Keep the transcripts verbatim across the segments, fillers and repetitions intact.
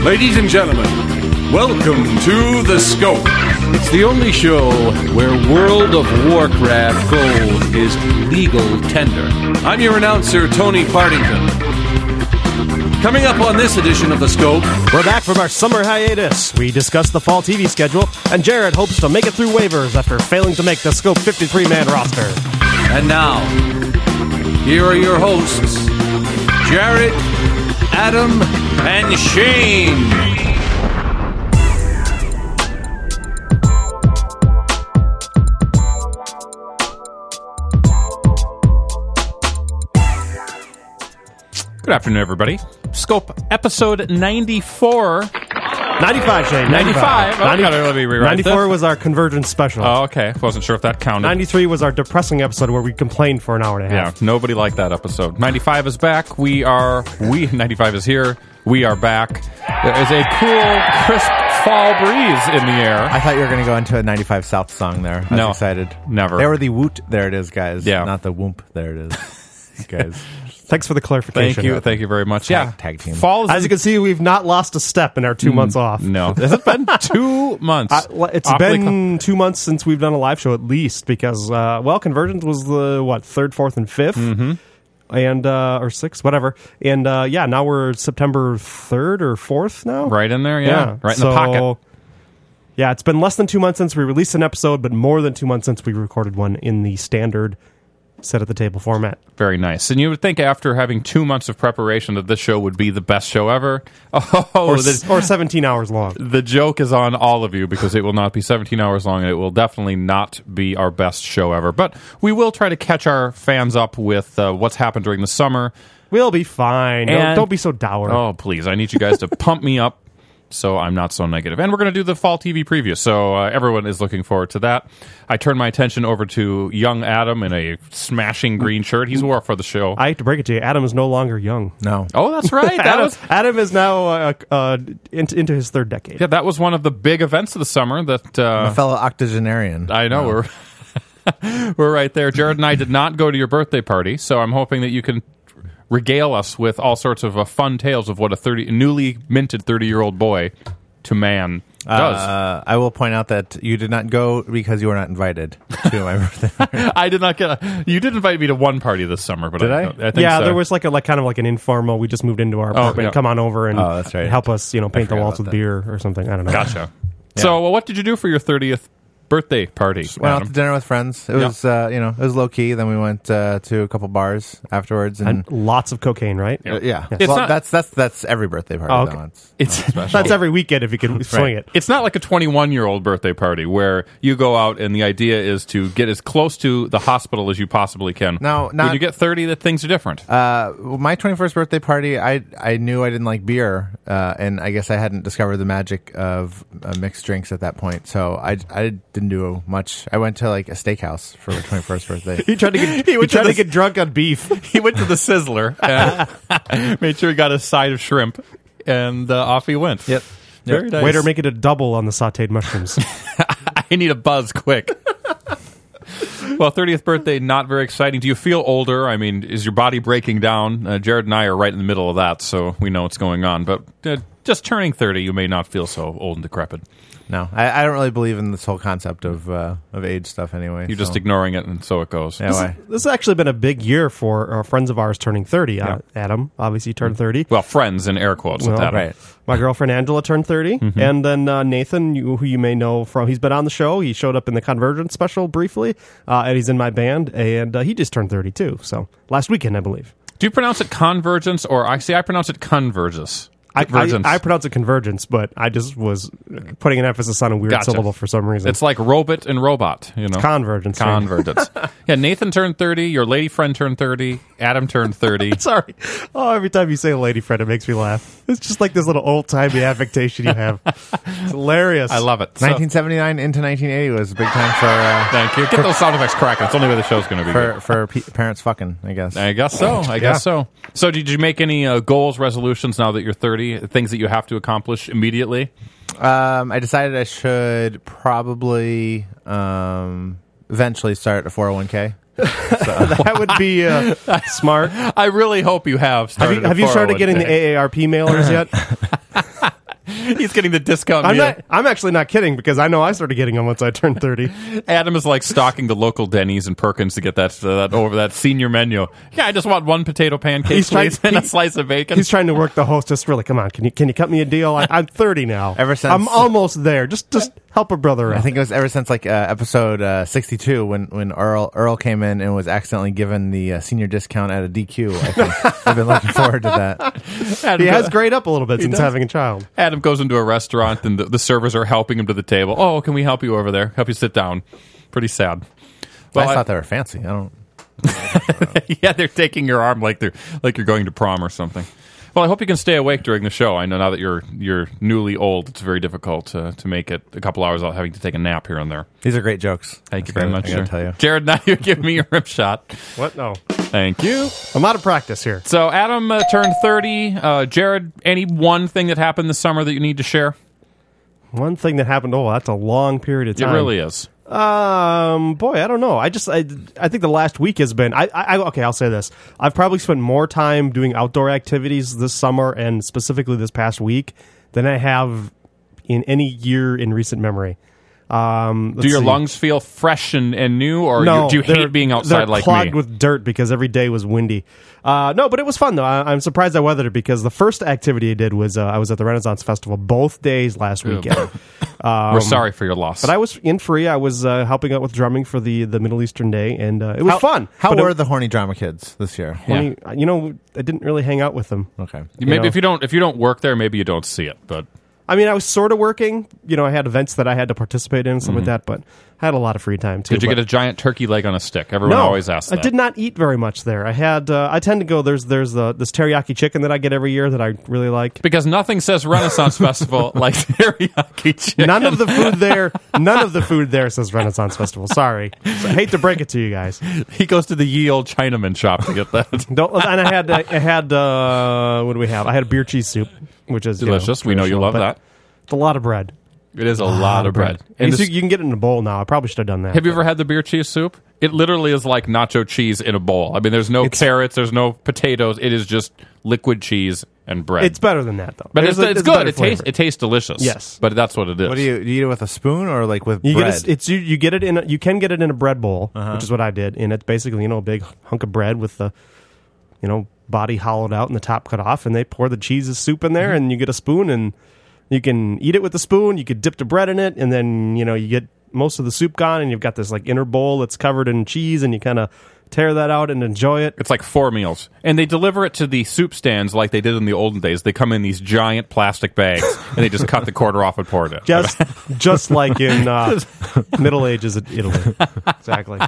Ladies and gentlemen, welcome to The Scope. It's the only show where World of Warcraft gold is legal tender. I'm your announcer, Tony Partington. Coming up on this edition of The Scope, we're back from our summer hiatus. We discuss the fall T V schedule, and Jared hopes to make it through waivers after failing to make the Scope fifty-three man roster. And now, here are your hosts, Jared, Adam, and Shane. Good afternoon, everybody. Scope episode ninety-four. ninety-five, Shane. ninety-five. Oh, ninety, gotta let me rewrite ninety-four this. was our Convergence special. Oh, okay. Wasn't sure if that counted. ninety-three was our depressing episode where we complained for an hour and a half. Yeah, nobody liked that episode. ninety-five is back. We are, we, ninety-five is here. We are back. There is a cool, crisp fall breeze in the air. I thought you were going to go into a ninety-five South song there. I was no, excited. Never. They were the woot. There it is, guys. Yeah. Not the whoomp. There it is. Guys. Thanks for the clarification. Thank you. Thank you very much. Tag, yeah. Tag team. Fall is As you can see, we've not lost a step in our two months off. No. Has it been two months? Uh, it's Awfully been cl- two months since we've done a live show, at least, because, uh, well, Convergence was the, what, third, fourth, and fifth? Mm-hmm. And, uh, or sixth, whatever. And, uh, yeah, now we're September third or fourth now? Right in there, yeah. Yeah. Right in so, the pocket. Yeah, it's been less than two months since we released an episode, but more than two months since we recorded one in the standard set at the table format. Very nice. And you would think after having two months of preparation that this show would be the best show ever. Oh, or, the, or seventeen hours long. The joke is on all of you because it will not be seventeen hours long and it will definitely not be our best show ever. But we will try to catch our fans up with uh, what's happened during the summer. We'll be fine. Don't, And- don't be so dour. Oh, please. I need you guys to pump me up so I'm not so negative. And we're going to do the fall T V preview, so uh, everyone is looking forward to that. I turn my attention over to young Adam in a smashing green shirt. He's wore for the show. I hate to break it to you, Adam is no longer young. No. Oh, that's right. That Adam, was Adam is now uh, uh, into, into his third decade. yeah, that was one of the big events of the summer. That uh, I'm a fellow octogenarian. I know No. we're we're right there. Jared and I did not go to your birthday party, so I'm hoping that you can regale us with all sorts of uh, fun tales of what a thirty newly minted thirty-year-old boy to man does. Uh, I will point out that you did not go because you were not invited to my birthday party. I did not get. A, you did invite me to one party this summer, but Did I, I? I think Yeah, so. there was like a like kind of like an informal. We just moved into our apartment. yeah. Come on over and Oh, that's right. help us, you know, paint the forgot walls about with that. beer or something. I don't know. Gotcha. So, well, what did you do for your thirtieth birthday party? Went out Adam? to dinner with friends. It Yeah. was, uh, you know, it was low key. Then we went uh, to a couple bars afterwards, and, And lots of cocaine, right? uh, yeah, It's well, not- that's that's that's every birthday party. Oh, okay. though. It's, It's That's every weekend if you can swing it. It's not like a twenty-one-year-old birthday party where you go out and the idea is to get as close to the hospital as you possibly can. No, when not- you get thirty, that things are different. Uh, my twenty-first birthday party, I I knew I didn't like beer, uh, and I guess I hadn't discovered the magic of uh, mixed drinks at that point. So I, I didn't do much. I went to like a steakhouse for my twenty-first birthday. He tried to get he, went tried to to the- get drunk on beef. He went to the Sizzler and made sure he got a side of shrimp, and uh, off he went. Yep. Very nice. Waiter, make it a double on the sautéed mushrooms. I need a buzz quick. Well, thirtieth birthday, not very exciting. Do you feel older? I mean, is your body breaking down? Uh, Jared and I are right in the middle of that, so we know what's going on. But uh, just turning thirty, you may not feel so old and decrepit. No, I, I don't really believe in this whole concept of uh, of age stuff. Anyway, You're so. just ignoring it, and so it goes. Yeah, why? This has actually been a big year for uh, friends of ours turning thirty. Uh, Adam, obviously, turned thirty. Well, friends in air quotes with Well, that. right. My girlfriend Angela turned thirty. Mm-hmm. And then uh, Nathan, you, who you may know from, he's been on the show. He showed up in the Convergence special briefly, uh, and he's in my band, and uh, he just turned thirty too. So last weekend, I believe. Do you pronounce it convergence, or I see I pronounce it convergence? I, I, Convergence. I pronounce it convergence, but I just was putting an emphasis on a weird Gotcha. syllable for some reason. It's like robot and robot, you know. convergence. right? Convergence. Yeah, Nathan turned thirty. Your lady friend turned thirty. Adam turned thirty. Sorry. Oh, every time you say lady friend, it makes me laugh. It's just like this little old-timey affectation you have. It's hilarious. I love it. So- nineteen seventy-nine into nineteen eighty was a big time for uh, Thank you. Get those sound effects cracking. It's the only way the show's going to be for good. for pe- parents fucking. I guess. I guess so. I guess so. So, did you make any uh, goals, resolutions now that you're thirty? Things that you have to accomplish immediately? Um, I decided I should probably um, eventually start a four oh one k. That would be uh, smart. I really hope you have Have started. you, have you started getting the A A R P mailers yet? He's getting the discount I'm meal. not. I'm actually not kidding because I know I started getting them once I turned thirty. Adam is like stalking the local Denny's and Perkins to get that uh, that over that senior menu. Yeah, I just want one potato pancake, He's trying- please, and a he- slice of bacon. He's trying to work the hostess. Really, come on. Can you can you cut me a deal? I, I'm thirty now. Ever since- I'm almost there. Just just help a brother out. I think it was ever since like uh, episode uh, sixty-two when when Earl Earl came in and was accidentally given the uh, senior discount at a D Q. I think I've been looking forward to that. Adam, he go- has grayed up a little bit since does. having a child. Adam goes into a restaurant and the, the servers are helping him to the table. Oh, can we help you over there? Help you sit down. Pretty sad. Well, I I- thought they were fancy. I don't. yeah, they're taking your arm like they're like you're going to prom or something. Well, I hope you can stay awake during the show. I know now that you're you're newly old, it's very difficult to, to make it a couple hours without having to take a nap here and there. These are great jokes. Thank you That's very what much, I gotta sir. tell you. Jared, now you give me your rip shot. What? No. Thank you. I'm out of practice here. So Adam uh, turned thirty. Uh, Jared, any one thing that happened this summer that you need to share? One thing that happened. Oh, that's a long period of It time. really is. Um, boy, I don't know. I just, I, I think the last week has been. I, I, okay, I'll say this. I've probably spent more time doing outdoor activities this summer and specifically this past week than I have in any year in recent memory. Um, Do let's your see. lungs feel fresh and, and new, or No, you, do you they're- hate being outside they're like clogged me? with dirt because every day was windy. Uh, no, but it was fun though. I, I'm surprised I weathered it because the first activity I did was uh, I was at the Renaissance Festival both days last weekend. We're sorry for your loss. But I was in free. I was uh, helping out with drumming for the, the Middle Eastern Day, and uh, it was How, fun. How But were it, the horny drama kids this year? when you, you know, I didn't really hang out with them. Okay. maybe know. if you don't if you don't work there, maybe you don't see it. But I mean, I was sort of working. You know, I had events that I had to participate in and stuff like that, but I had a lot of free time too. did you but- get a giant turkey leg on a stick? Everyone No, always asks that. I did not eat very much there. I had. Uh, I tend to go. There's there's the this teriyaki chicken that I get every year that I really like. Because nothing says Renaissance Festival like teriyaki chicken. None of the food there. None of the food there says Renaissance Festival. Sorry, I hate to break it to you guys. He goes to the ye old Chinaman shop to get that. Don't, and I had. I had. Uh, what do we have? I had a beer cheese soup, which is you know, Delicious. We know you traditional, love but that. It's a lot of bread. It is a lot of bread. And And you, this- you can get it in a bowl now. I probably should have done that. have you ever had the beer cheese soup? It literally is like nacho cheese in a bowl. I mean, there's no It's- carrots, there's no potatoes. It is just liquid cheese and bread. It's better than that though. but There's it's, a- it's a good. better It tastes flavor. it tastes delicious. Yes. but that's what it is. What do you, do you eat it with a spoon or like with You bread? get a, it's you, you get it in a, you can get it in a bread bowl, Uh-huh. which is what I did, and it's basically you know a big hunk of bread with the you know body hollowed out and the top cut off, and they pour the cheese soup in Mm-hmm. there, and you get a spoon, and you can eat it with the spoon. You could dip the bread in it, and then you know you get most of the soup gone, and you've got this like inner bowl that's covered in cheese, and you kind of tear that out and enjoy it. It's like four meals. And they deliver it to the soup stands like they did in the olden days. They come in these giant plastic bags, and they just cut the quarter off and pour it in. Just just like in uh, Middle Ages in Italy, exactly.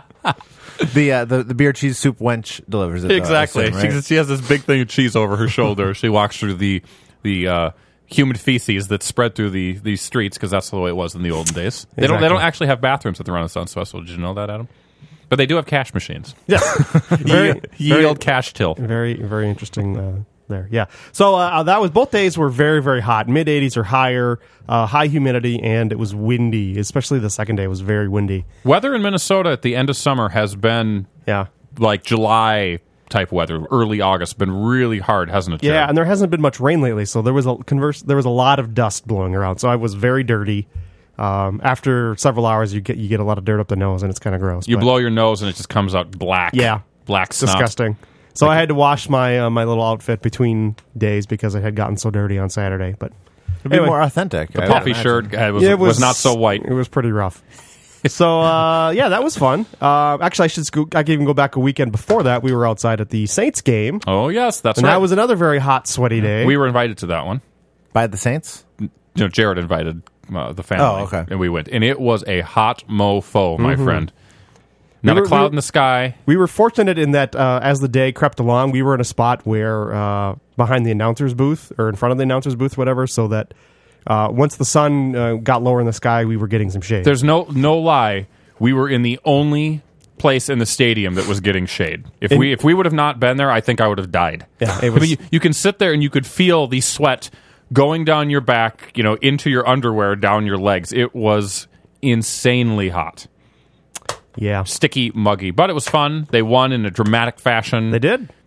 the, uh, the the beer cheese soup wench delivers it. though, I Exactly. assume, right? she, she has this big thing of cheese over her shoulder. She walks through the the uh, humid feces that spread through the these streets because that's the way it was in the olden days. They don't they Exactly. don't actually have bathrooms at the Renaissance Festival. Did you know that, Adam? But they do have cash machines. Yeah, very, Ye very- old cash till. Very, very interesting uh, there. Yeah. So uh, that was both days were very, very hot, mid eighties or higher, uh, high humidity, and it was windy. Especially the second day was very windy. Weather in Minnesota at the end of summer has been Yeah. like July type weather, early August. Been really hard, hasn't it? Yeah, Jared? and there hasn't been much rain lately, so there was a converse. There was a lot of dust blowing around, so I was very dirty. Um, after several hours, you get you get a lot of dirt up the nose, and it's kind of gross. You but blow your nose and it just comes out black. Yeah. black snot. disgusting. So I had to wash my uh, my little outfit between days because it had gotten so dirty on Saturday. But It'd be anyway. more authentic. The I would puffy imagine. shirt uh, was, Yeah, it was not so white. It was pretty rough. So uh, yeah, that was fun. Uh, actually, I should sco- I could even go back a weekend before that. We were outside at the Saints game, Oh yes, that's and right. that was another very hot, sweaty day. we were invited to that one. By the Saints? You know, Jared invited uh, the family. Oh, okay. And we went, and it was a hot mofo, my friend. Not We were- a cloud we- in the sky. We were fortunate in that uh, as the day crept along, we were in a spot where uh, behind the announcer's booth or in front of the announcer's booth, whatever, so that uh, once the sun uh, got lower in the sky, we were getting some shade. There's no no lie. We were in the only place in the stadium that was getting shade. If And- we if we would have not been there, I think I would have died. Yeah, it I was- mean, you, you can sit there and you could feel the sweat going down your back, you know, into your underwear, down your legs. It was insanely hot. yeah, Sticky, muggy, but it was fun. They won in a dramatic fashion. they did.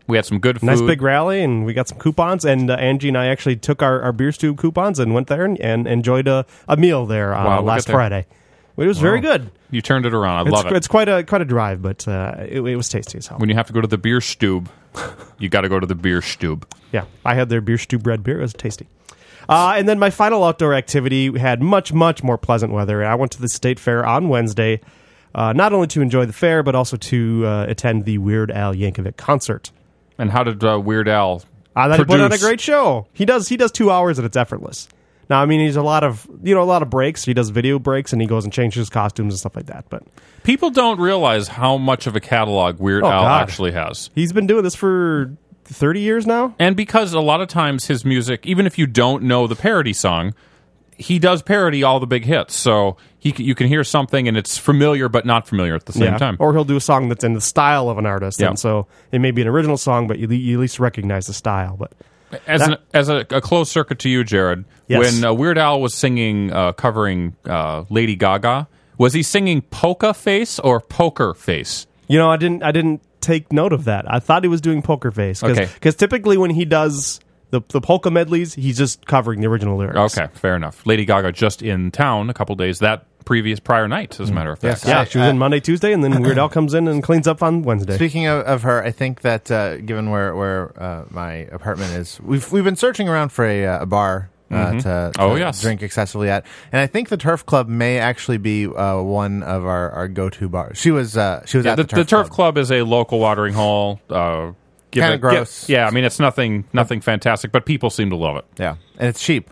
We had some good food. Nice big rally, and we got some coupons. And uh, Angie and I actually took our, our beer stew coupons and went there and, and enjoyed a, a meal there uh, Wow, look last at that. Friday. It was very good. You turned it around. I It's, love it. it's quite a quite a drive, but uh, it, it was tasty as hell. When you have to go to the beer stube, you got to go to the beer stube. Yeah, I had their beer stew bread beer. It was tasty. Uh, and then my final outdoor activity had much, much more pleasant weather. I went to the State Fair on Wednesday, uh, not only to enjoy the fair, but also to uh, attend the Weird Al Yankovic concert. And how did uh, Weird Al Uh, that he put on a produce? great show. He does He does two hours and it's effortless. Now, I mean, he's a lot of, you know, a lot of breaks. He does video breaks and he goes and changes costumes and stuff like that. But People don't realize how much of a catalog Weird Oh, Al God. actually has. he's been doing this for thirty years now. And because a lot of times his music, even if you don't know the parody song, he does parody all the big hits. So he, c- you can hear something and it's familiar but not familiar at the same Yeah. time. Or he'll do a song that's in the style of an artist. Yeah. And so it may be an original song, but you, you at least recognize the style. But As, That- an, as a, a closed circuit to you, Jared, Yes. when uh, Weird Al was singing, uh, covering uh, Lady Gaga, was he singing Polka Face or Poker Face? You know, I didn't. I didn't take note of that. I thought he was doing Poker Face because Okay. typically when he does the the polka medleys, he's just covering the original lyrics. Okay, fair enough. Lady Gaga just in town a couple days that previous prior night, as a matter of fact. Yes. Yeah, I- she was I- in Monday, Tuesday, and then Weird Al comes in and cleans up on Wednesday. Speaking of, of her, I think that uh, given where where uh, my apartment is, we've we've been searching around for a, uh, a bar uh, to, to Oh, yes. drink excessively at, and I think the Turf Club may actually be uh, one of our, our go to bars. She was uh, she was Yeah, at the, the, Turf, the Turf Club. Club is a local watering hole. Uh, give Kinda it- gross. give- yeah, I mean it's nothing nothing fantastic, but people seem to love it. Yeah, and it's cheap.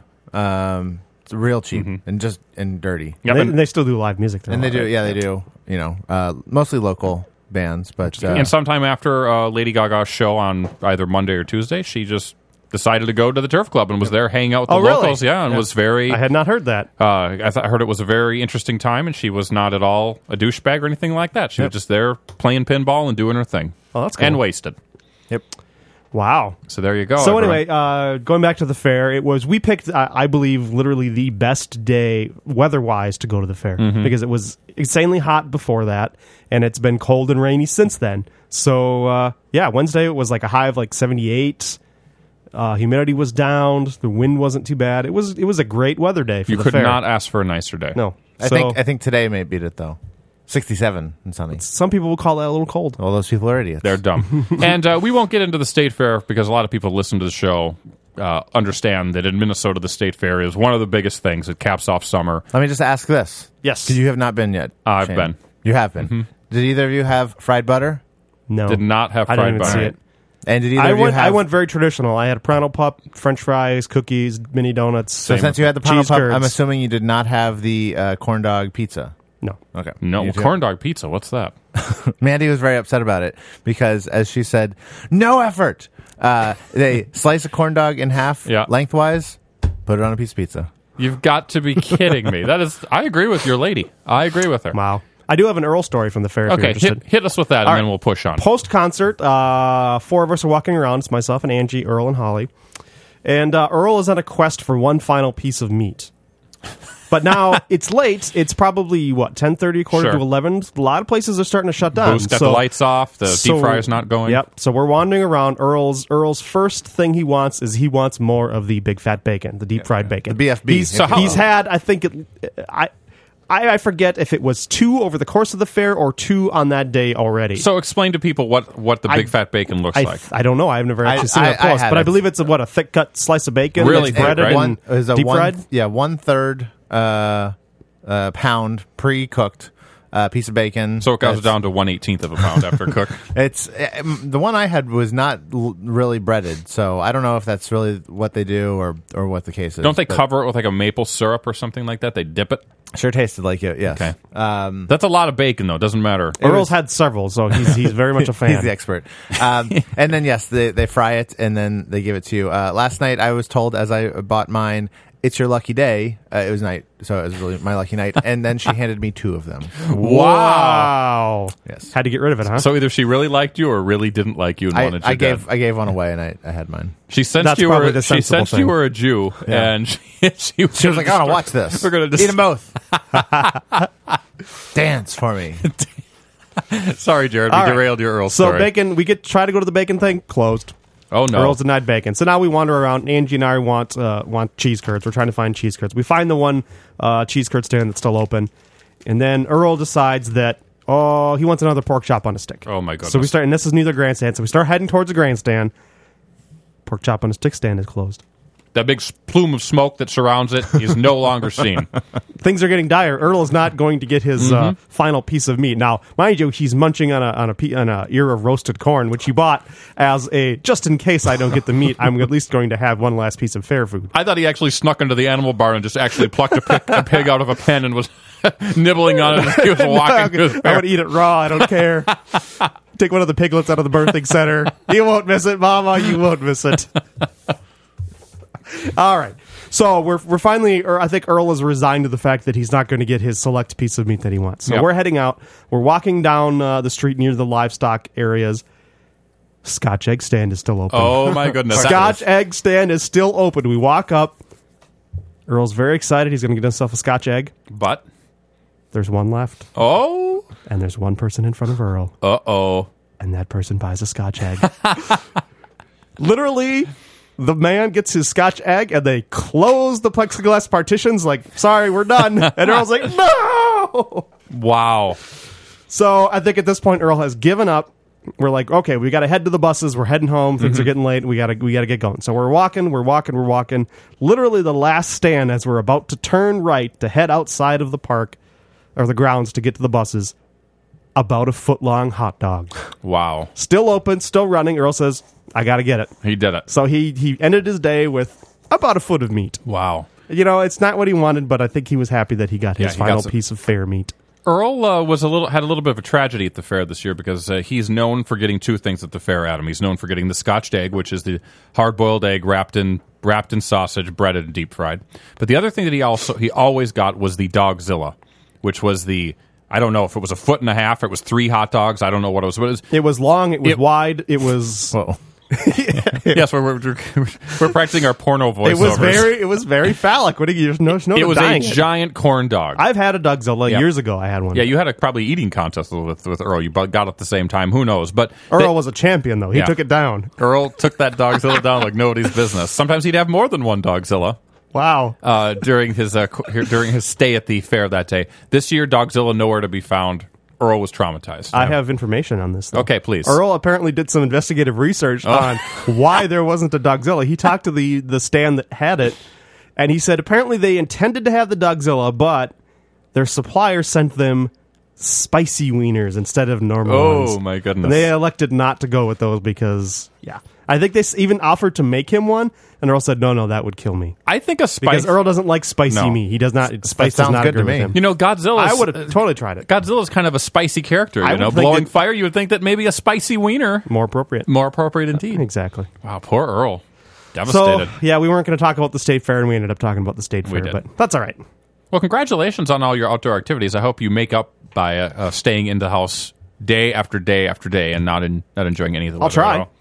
Um, it's real cheap and just and dirty. Yep, They, and, and they still do live music there. And they do, yeah, they do. You know, uh, mostly local bands, but uh, and sometime after uh, Lady Gaga's show on either Monday or Tuesday, she just decided to go to the Turf Club and was there hanging out with the Oh, really? locals. Yeah, and was very. I had not heard that. Uh, I, th- I heard it was a very interesting time, and she was not at all a douchebag or anything like that. She Yep. was just there playing pinball and doing her thing. Oh, that's cool. And wasted. yep. Wow. So there you go. So everyone. anyway, uh, going back to the fair, it was we picked, uh, I believe, literally the best day weather-wise to go to the fair Mm-hmm. because it was insanely hot before that, and it's been cold and rainy since then. So uh, yeah, Wednesday it was like a high of like seventy-eight. Uh, humidity was down. The wind wasn't too bad. It was it was a great weather day for you the could fair. not ask for a nicer day. No, I So, think I think today may beat it though. sixty-seven and sunny. some people will call that a little cold. All those people are idiots. They're dumb. And uh, we won't get into the state fair because a lot of people listen to the show uh, understand that in Minnesota the state fair is one of the biggest things. It caps off summer. Let me just ask this. Yes. Because you have not been yet. I've Shane. been. You have been. Did either of you have fried butter? No, Did not have I fried didn't even butter. see it. And did either I of you went. have... I went very traditional. I had a Prano Pup, French fries, cookies, mini donuts. So Same since you had the cheese Pound Pup, curds. I'm assuming you did not have the uh, corn dog pizza. No. Okay. No, You too? corn dog pizza. What's that? Mandy was very upset about it because, as she said, no effort. Uh, they slice a corn dog in half Yeah. lengthwise, put it on a piece of pizza. You've got to be kidding me. That is. I agree with your lady. I agree with her. Wow. I do have an Earl story from the fair. If you're Okay, interested. hit, hit us with that, and All then right. we'll push on. Post concert, uh, four of us are walking around. It's myself and Angie, Earl, and Holly. And uh, Earl is on a quest for one final piece of meat. But now it's late. It's probably what ten thirty, quarter Sure. to eleven. A lot of places are starting to shut down. Boost got So- the lights off. The so- deep fryer's not going. Yep. So we're wandering around. Earl's Earl's first thing he wants is he wants more of the big fat bacon, the deep fried bacon. The B F B. He's, So how- he's had, I think, it, I. I I forget if it was two over the course of the fair or two on that day already. So explain to people what, what the big fat bacon looks I, like. I don't know. I've never I- actually seen I- it up close, I had but I it. believe it's a, what, a thick cut slice of bacon Really that's thick, breaded right? and One is a deep one, fried. yeah, one third uh, uh, pound pre cooked uh, piece of bacon. So it goes That's- down to one eighteenth of a pound after cook. It's um, the one I had was not l- really breaded, so I don't know if that's really what they do or or what the case is. Don't they but cover it with like a maple syrup or something like that? They dip it. Sure, tasted like it. Yes. Okay. Um, That's a lot of bacon, though. Doesn't matter. Earl's was- had several, so he's he's very much a fan. He's the expert. Um, and then yes, they they fry it and then they give it to you. Uh, last night I was told as I bought mine, it's your lucky day. Uh, it was night, so it was really my lucky night. And then she handed me two of them. Wow. Yes. Had to get rid of it, huh? So either she really liked you or really didn't like you and I, wanted you I gave dead. I gave one away and I, I had mine. She sensed That's you probably were the she sensible sensed thing. you were a Jew, Yeah. and she she was, She was like, "I want to watch this. We're gonna eat them both. Dance for me." Sorry, Jared. We All right. derailed your Earl So story. bacon, we get try to go to the bacon thing, closed. oh, no. Earl's denied bacon. So now we wander around. Angie and I want uh, want cheese curds. We're trying to find cheese curds. We find the one uh, cheese curd stand that's still open, and then Earl decides that oh he wants another pork chop on a stick. Oh, my goodness. So we start, and this is near the grandstand. So we start heading towards the grandstand. Pork chop on a stick stand is closed. That big s- plume of smoke that surrounds it is no longer seen. Things are getting dire. Earl is not going to get his uh, final piece of meat. Now, mind you, he's munching on a on a pe- on a ear of roasted corn, which he bought as a just in case I don't get the meat. I'm at least going to have one last piece of fair food. I thought he actually snuck into the animal barn and just actually plucked a pig, a pig out of a pen and was nibbling on it as he was walking through the I would eat it raw. I don't care. Take one of the piglets out of the birthing center. You won't miss it, Mama. You won't miss it. All right. So we're we're finally, or I think Earl is resigned to the fact that he's not going to get his select piece of meat that he wants. So Yep. we're heading out. We're walking down uh, the street near the livestock areas. Scotch egg stand is still open. Oh, my goodness. Scotch egg stand is still open. We walk up. Earl's very excited. He's going to get himself a Scotch egg. But, There's one left, oh, and there's one person in front of Earl. uh-oh. And that person buys a Scotch egg. Literally, the man gets his Scotch egg, and they close the plexiglass partitions like, sorry, we're done. And Earl's like, no! Wow. So I think at this point, Earl has given up. We're like, okay, we got to head to the buses. We're heading home. Things Mm-hmm. are getting late. We got to we got to get going. So we're walking, we're walking, we're walking. Literally the last stand as we're about to turn right to head outside of the park or the grounds to get to the buses. About a foot long hot dog. Wow. Still open, still running. Earl says, I got to get it. He did it. So he, he ended his day with about a foot of meat. Wow. You know, it's not what he wanted, but I think he was happy that he got his Yeah, he got final some- piece of fair meat. Earl uh, was a little had a little bit of a tragedy at the fair this year because uh, he's known for getting two things at the fair, Adam. He's known for getting the Scotched egg, which is the hard-boiled egg wrapped in wrapped in sausage, breaded and deep fried. But the other thing that he also he always got was the Dogzilla, which was the I don't know if it was a foot and a half, or it was three hot dogs. I don't know what it was. But it was It was long, it was It- wide, it was... Whoa. yes, we're, we're we're practicing our porno voiceovers. It was very, it was very phallic. What do you? No, no, It was dying. a giant corn dog. I've had a Dogzilla Yeah. years ago. I had one. yeah, you had a probably eating contest with with Earl. You both got it at the same time. Who knows? But Earl they- was a champion though. He Yeah. took it down. Earl took that Dogzilla down like nobody's business. Sometimes he'd have more than one Dogzilla Wow. uh, during his uh, qu- during his stay at the fair that day. This year, Dogzilla nowhere to be found. Earl was traumatized. I have information on this. Though. Okay, please. Earl apparently did some investigative research Oh. on why there wasn't a Dogzilla. He talked to the the stand that had it, and he said apparently they intended to have the Dogzilla, but their supplier sent them spicy wieners instead of normal Oh, ones. my goodness. And they elected not to go with those because, yeah, I think they s- even offered to make him one, and Earl said, "No, no, that would kill me." I think a spice. Because Earl doesn't like spicy No. meat. He does not. Spice does sounds not good agree to with me. him. you know, Godzilla. I would have totally tried it. Godzilla's kind of a spicy character. I You know, would think blowing that- fire. You would think that maybe a spicy wiener More appropriate. more appropriate indeed. Exactly. Wow, poor Earl. So, Devastated. yeah, we weren't going to talk about the state fair, and we ended up talking about the state We fair, did. but that's all right. Well, congratulations on all your outdoor activities. I hope you make up by uh, uh, staying in the house day after day after day and not in not enjoying any of the I'll weather try. at all.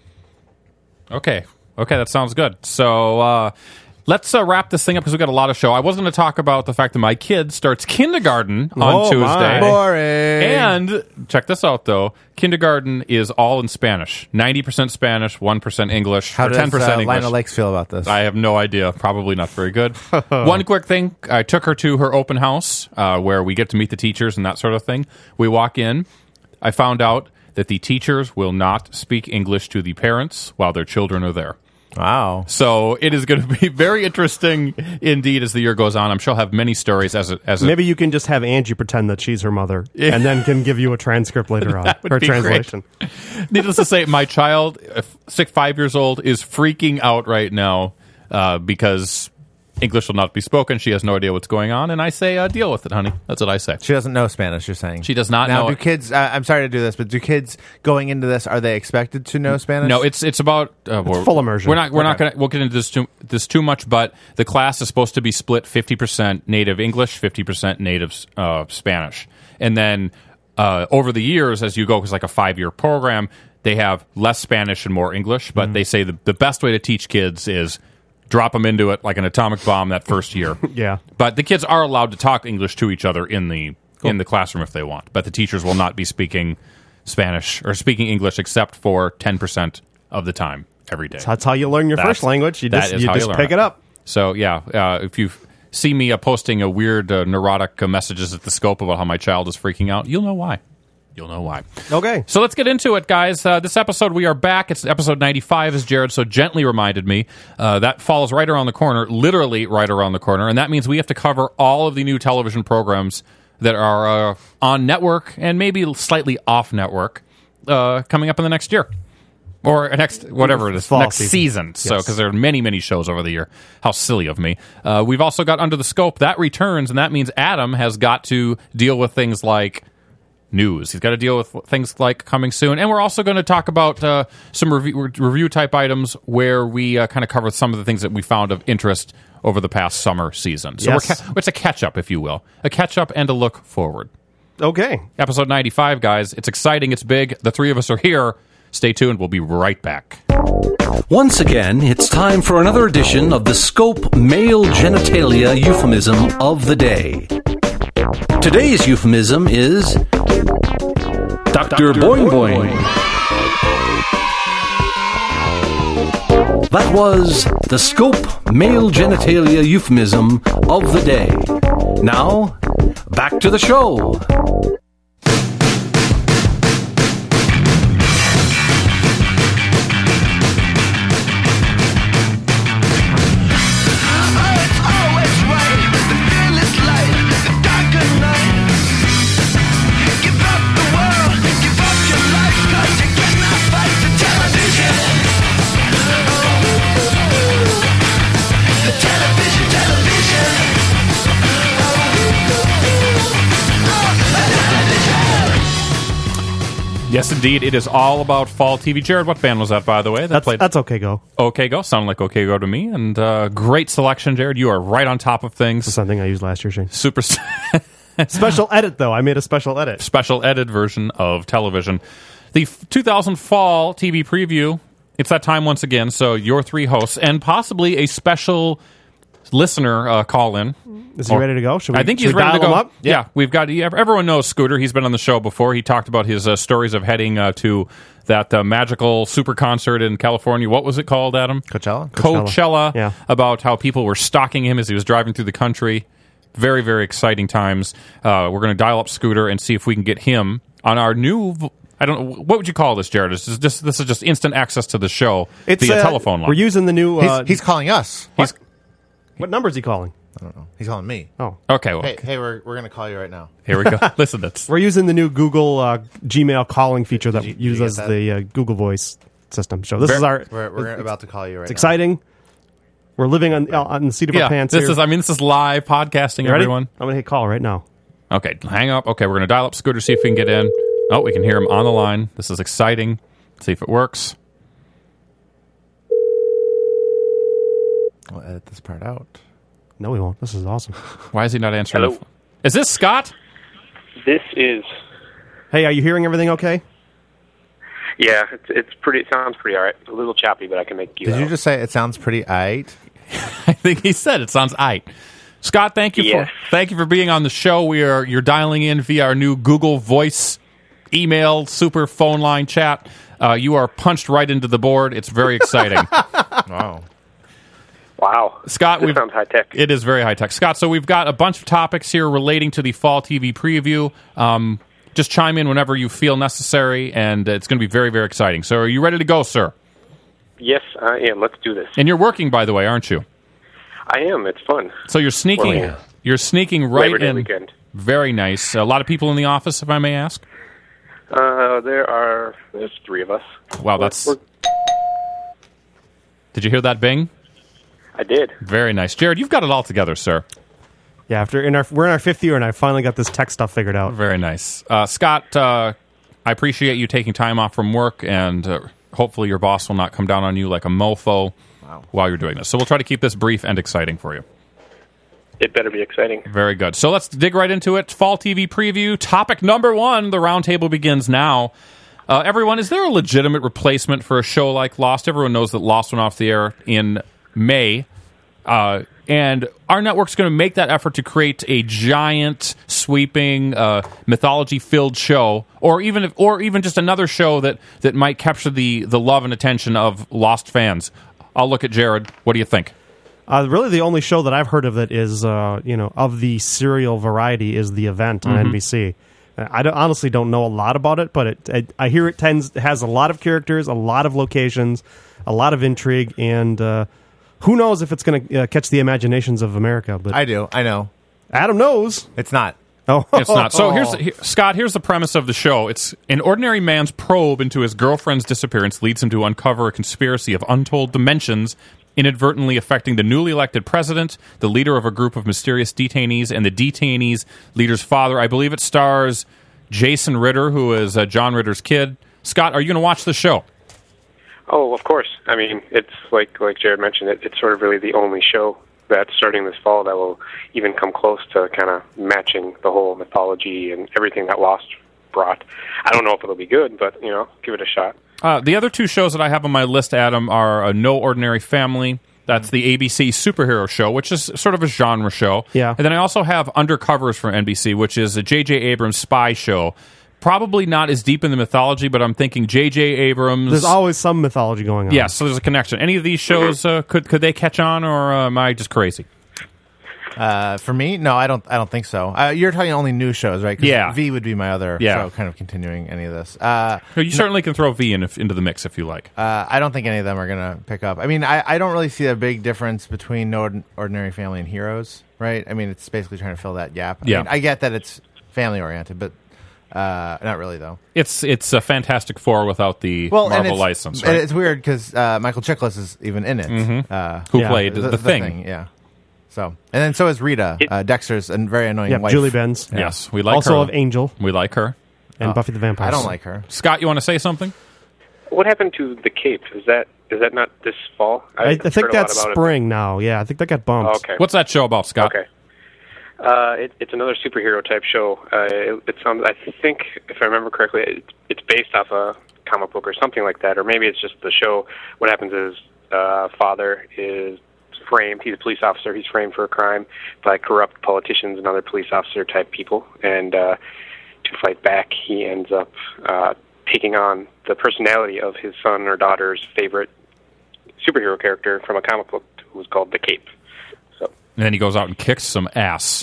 Okay. Okay, that sounds good. So uh, let's uh, wrap this thing up because we've got a lot of show. I was going to talk about the fact that my kid starts kindergarten on Oh, Tuesday. my. Boring. And check this out, though. Kindergarten is all in Spanish. ninety percent Spanish, one percent English, How or does ten percent uh, English. Lionel Lakes feel about this? I have no idea. Probably not very good. One quick thing. I took her to her open house uh, where we get to meet the teachers and that sort of thing. We walk in. I found out that the teachers will not speak English to the parents while their children are there. Wow. So it is going to be very interesting indeed as the year goes on. I'm sure I'll have many stories as a, as a, Maybe you can just have Angie pretend that she's her mother, and then can give you a transcript later on, would or be translation. Needless to say, my child, uh, six, five years old, is freaking out right now uh, because English will not be spoken. She has no idea what's going on, and I say, uh, deal with it, honey. That's what I say. She doesn't know Spanish, you're saying? She does not now, know do it. kids, uh, I'm sorry to do this, but do kids going into this, are they expected to know Spanish? No, it's it's about uh, we're- full immersion. We're not we're not Okay. going to we'll get into this too this too much, but the class is supposed to be split fifty percent native English, fifty percent native uh, Spanish, and then uh, over the years as you go, because like a five year program, they have less Spanish and more English. But they say the the best way to teach kids is drop them into it like an atomic bomb that first year. Yeah. But the kids are allowed to talk English to each other in the in the classroom if they want. But the teachers will not be speaking Spanish or speaking English except for ten percent of the time every day. That's how you learn your That's- first language. You that just, is you how just you learn pick it. it up. So, yeah, uh, if you see me uh, posting a weird, uh, neurotic uh, messages at the Scope about how my child is freaking out, you'll know why. You'll know why. Okay. So let's get into it, guys. Uh, this episode, we are back. It's episode ninety-five, as Jared so gently reminded me. Uh, that falls right around the corner, literally right around the corner, and that means we have to cover all of the new television programs that are uh, on network and maybe slightly off network uh, coming up in the next year. Or next, whatever it is, Fall next season. season. So, Yes. because there are many, many shows over the year. How silly of me. Uh, we've also got Under the Scope. That returns, and that means Adam has got to deal with things like news. He's got to deal with things like coming soon. And we're also going to talk about uh, some review, review type items where we uh, kind of cover some of the things that we found of interest over the past summer season. So Yes. we're ca- it's a catch-up, if you will. A catch-up and a look forward. Okay. Episode ninety-five, guys. It's exciting. It's big. The three of us are here. Stay tuned. We'll be right back. Once again, it's time for another edition of the Scope Male Genitalia Euphemism of the Day. Today's euphemism is Doctor Boing Boing. That was the Scope Male Genitalia Euphemism of the Day. Now, back to the show. Yes, indeed. It is all about fall T V. Jared, what band was that, by the way? That That's, played that's okay, go. OK Go. Sounded like OK Go to me. And uh, great selection, Jared. You are right on top of things. That's something I used last year, Shane. Super Special edit, though. I made a special edit. special edited version of television. The f- two thousand fall T V preview. It's that time once again. So your three hosts and possibly a special listener uh, call in. Is he Or- ready to go? Should we, I think should he's we ready to dial go. him up? Yeah, we've got everyone knows Scooter. He's been on the show before. He talked about his uh, stories of heading uh, to that uh, magical super concert in California. What was it called, Adam? Coachella? Coachella. Coachella. Yeah. About how people were stalking him as he was driving through the country. Very, very exciting times. Uh, we're going to dial up Scooter and see if we can get him on our new. v- I don't know. What would you call this, Jared? This is just this is just instant access to the show It's via uh, telephone line. We're using the new. He's, Uh, he's calling us. He's- what number is he calling? I don't know. He's calling me. Oh. okay, well, Hey, hey, we're we're gonna call you right now. here we go. Listen, that's We're using the new Google uh, Gmail calling feature that you- did you uses get that? the uh, Google Voice system. So this Ver- is our. We're we're about to call you right It's now. exciting. We're living on uh, on the seat of yeah. our pants This here. is. I mean, this is live podcasting. You ready? Everyone. I'm gonna hit call right now. Okay, hang up. Okay, we're going to dial up Scooter, see if we can get in. Oh, we can hear him on the line. This is exciting. Let's see if it works. We'll edit this part out. No, we won't. This is awesome. Why is he not answering? Hello? the phone? Is this Scott? This is, Hey, are you hearing everything okay? yeah, it's it's pretty. It sounds pretty all right. A little choppy, but I can make you. Did out. you just say it sounds pretty aight? I think he said it. Sounds aight. Scott, thank you Yes. for thank you for being on the show. We are you're dialing in via our new Google Voice, email, super phone line chat. Uh, you are punched right into the board. It's very exciting. Wow. Wow, Scott, this we've- sounds high tech. It is very high tech. Scott, so we've got a bunch of topics here relating to the fall T V preview. Um, just chime in whenever you feel necessary, and it's going to be very, very exciting. So are you ready to go, sir? Yes, I am. Let's do this. And you're working, by the way, aren't you? I am. It's fun. So you're sneaking Well, you're sneaking right Labor Day in. weekend. Very nice. A lot of people in the office, if I may ask. Uh, there are there's three of us. Wow, We're- that's... we're- Did you hear that bing? I did. Very nice. Jared, you've got it all together, sir. Yeah, after in our we're in our fifth year, and I finally got this tech stuff figured out. Very nice. Uh, Scott, uh, I appreciate you taking time off from work, and uh, hopefully your boss will not come down on you like a mofo while you're doing this. So we'll try to keep this brief and exciting for you. It better be exciting. Very good. So let's dig right into it. Fall T V preview. Topic number one. The roundtable begins now. Uh, everyone, is there a legitimate replacement for a show like Lost? Everyone knows that Lost went off the air in May Uh, and our network's going to make that effort to create a giant, sweeping, uh, mythology-filled show, or even if, or even just another show that, that might capture the, the love and attention of Lost fans. I'll look at Jared. What do you think? Uh, really, the only show that I've heard of that is, uh, you know, of the serial variety is The Event on Mm-hmm. N B C. I don't, honestly don't know a lot about it, but it, it, I hear it tends has a lot of characters, a lot of locations, a lot of intrigue, and uh, who knows if it's going to uh, catch the imaginations of America. But I do. I know. Adam knows. It's not. Oh, It's not. So here's here, Scott. Here's the premise of the show. It's an ordinary man's probe into his girlfriend's disappearance leads him to uncover a conspiracy of untold dimensions, inadvertently affecting the newly elected president, the leader of a group of mysterious detainees, and the detainees' leader's father. I believe it stars Jason Ritter, who is uh, John Ritter's kid. Scott, are you going to watch the show? Oh, of course. I mean, it's like like Jared mentioned, it, it's sort of really the only show that's starting this fall that will even come close to kind of matching the whole mythology and everything that Lost brought. I don't know if it'll be good, but, you know, give it a shot. Uh, the other two shows that I have on my list, Adam, are uh, No Ordinary Family. That's the A B C superhero show, which is sort of a genre show. Yeah. And then I also have Undercovers from N B C, which is a J J. Abrams spy show. Probably not as deep in the mythology, but I'm thinking J J. Abrams. There's always some mythology going on. Yes, so there's a connection. Any of these shows, uh, could could they catch on, or uh, am I just crazy? Uh, for me, no, I don't. I don't think so. Uh, you're talking only new shows, right? 'Cause Yeah. V would be my other Yeah. show, kind of continuing any of this. Uh, You certainly can throw V in if, into the mix if you like. uh, I don't think any of them are going to pick up. I mean, I, I don't really see a big difference between No Ord- Ordinary Family and Heroes, right? I mean, it's basically trying to fill that gap. I Yeah. mean, I get that it's family oriented, but uh, not really though. It's it's a Fantastic Four without the Well, and Marvel it's, license, and right? it's weird because uh, Michael Chiklis is even in it. Uh, Who Yeah. played the, thing? yeah. So, and then so is Rita, It- uh, Dexter's and very annoying Yeah, wife. Julie Benz. Yes, we like also her. of Angel We like her. and Buffy the Vampire I don't Slayer. like her. Scott, you want to say something? What happened to The Cape? Is that is that not this fall? I, I I've think heard a lot that's about it. spring now. Yeah, I think that got bumped. Oh, okay. What's that show about, Scott? Okay. Uh, it, it's another superhero type show. Uh, it, it sounds. I think, if I remember correctly, it, it's based off a comic book or something like that, or maybe it's just the show. What happens is, uh, father is framed. He's a police officer. He's framed for a crime by corrupt politicians and other police officer type people, and uh, to fight back, he ends up uh, taking on the personality of his son or daughter's favorite superhero character from a comic book, who was called The Cape. So. And then he goes out and kicks some ass.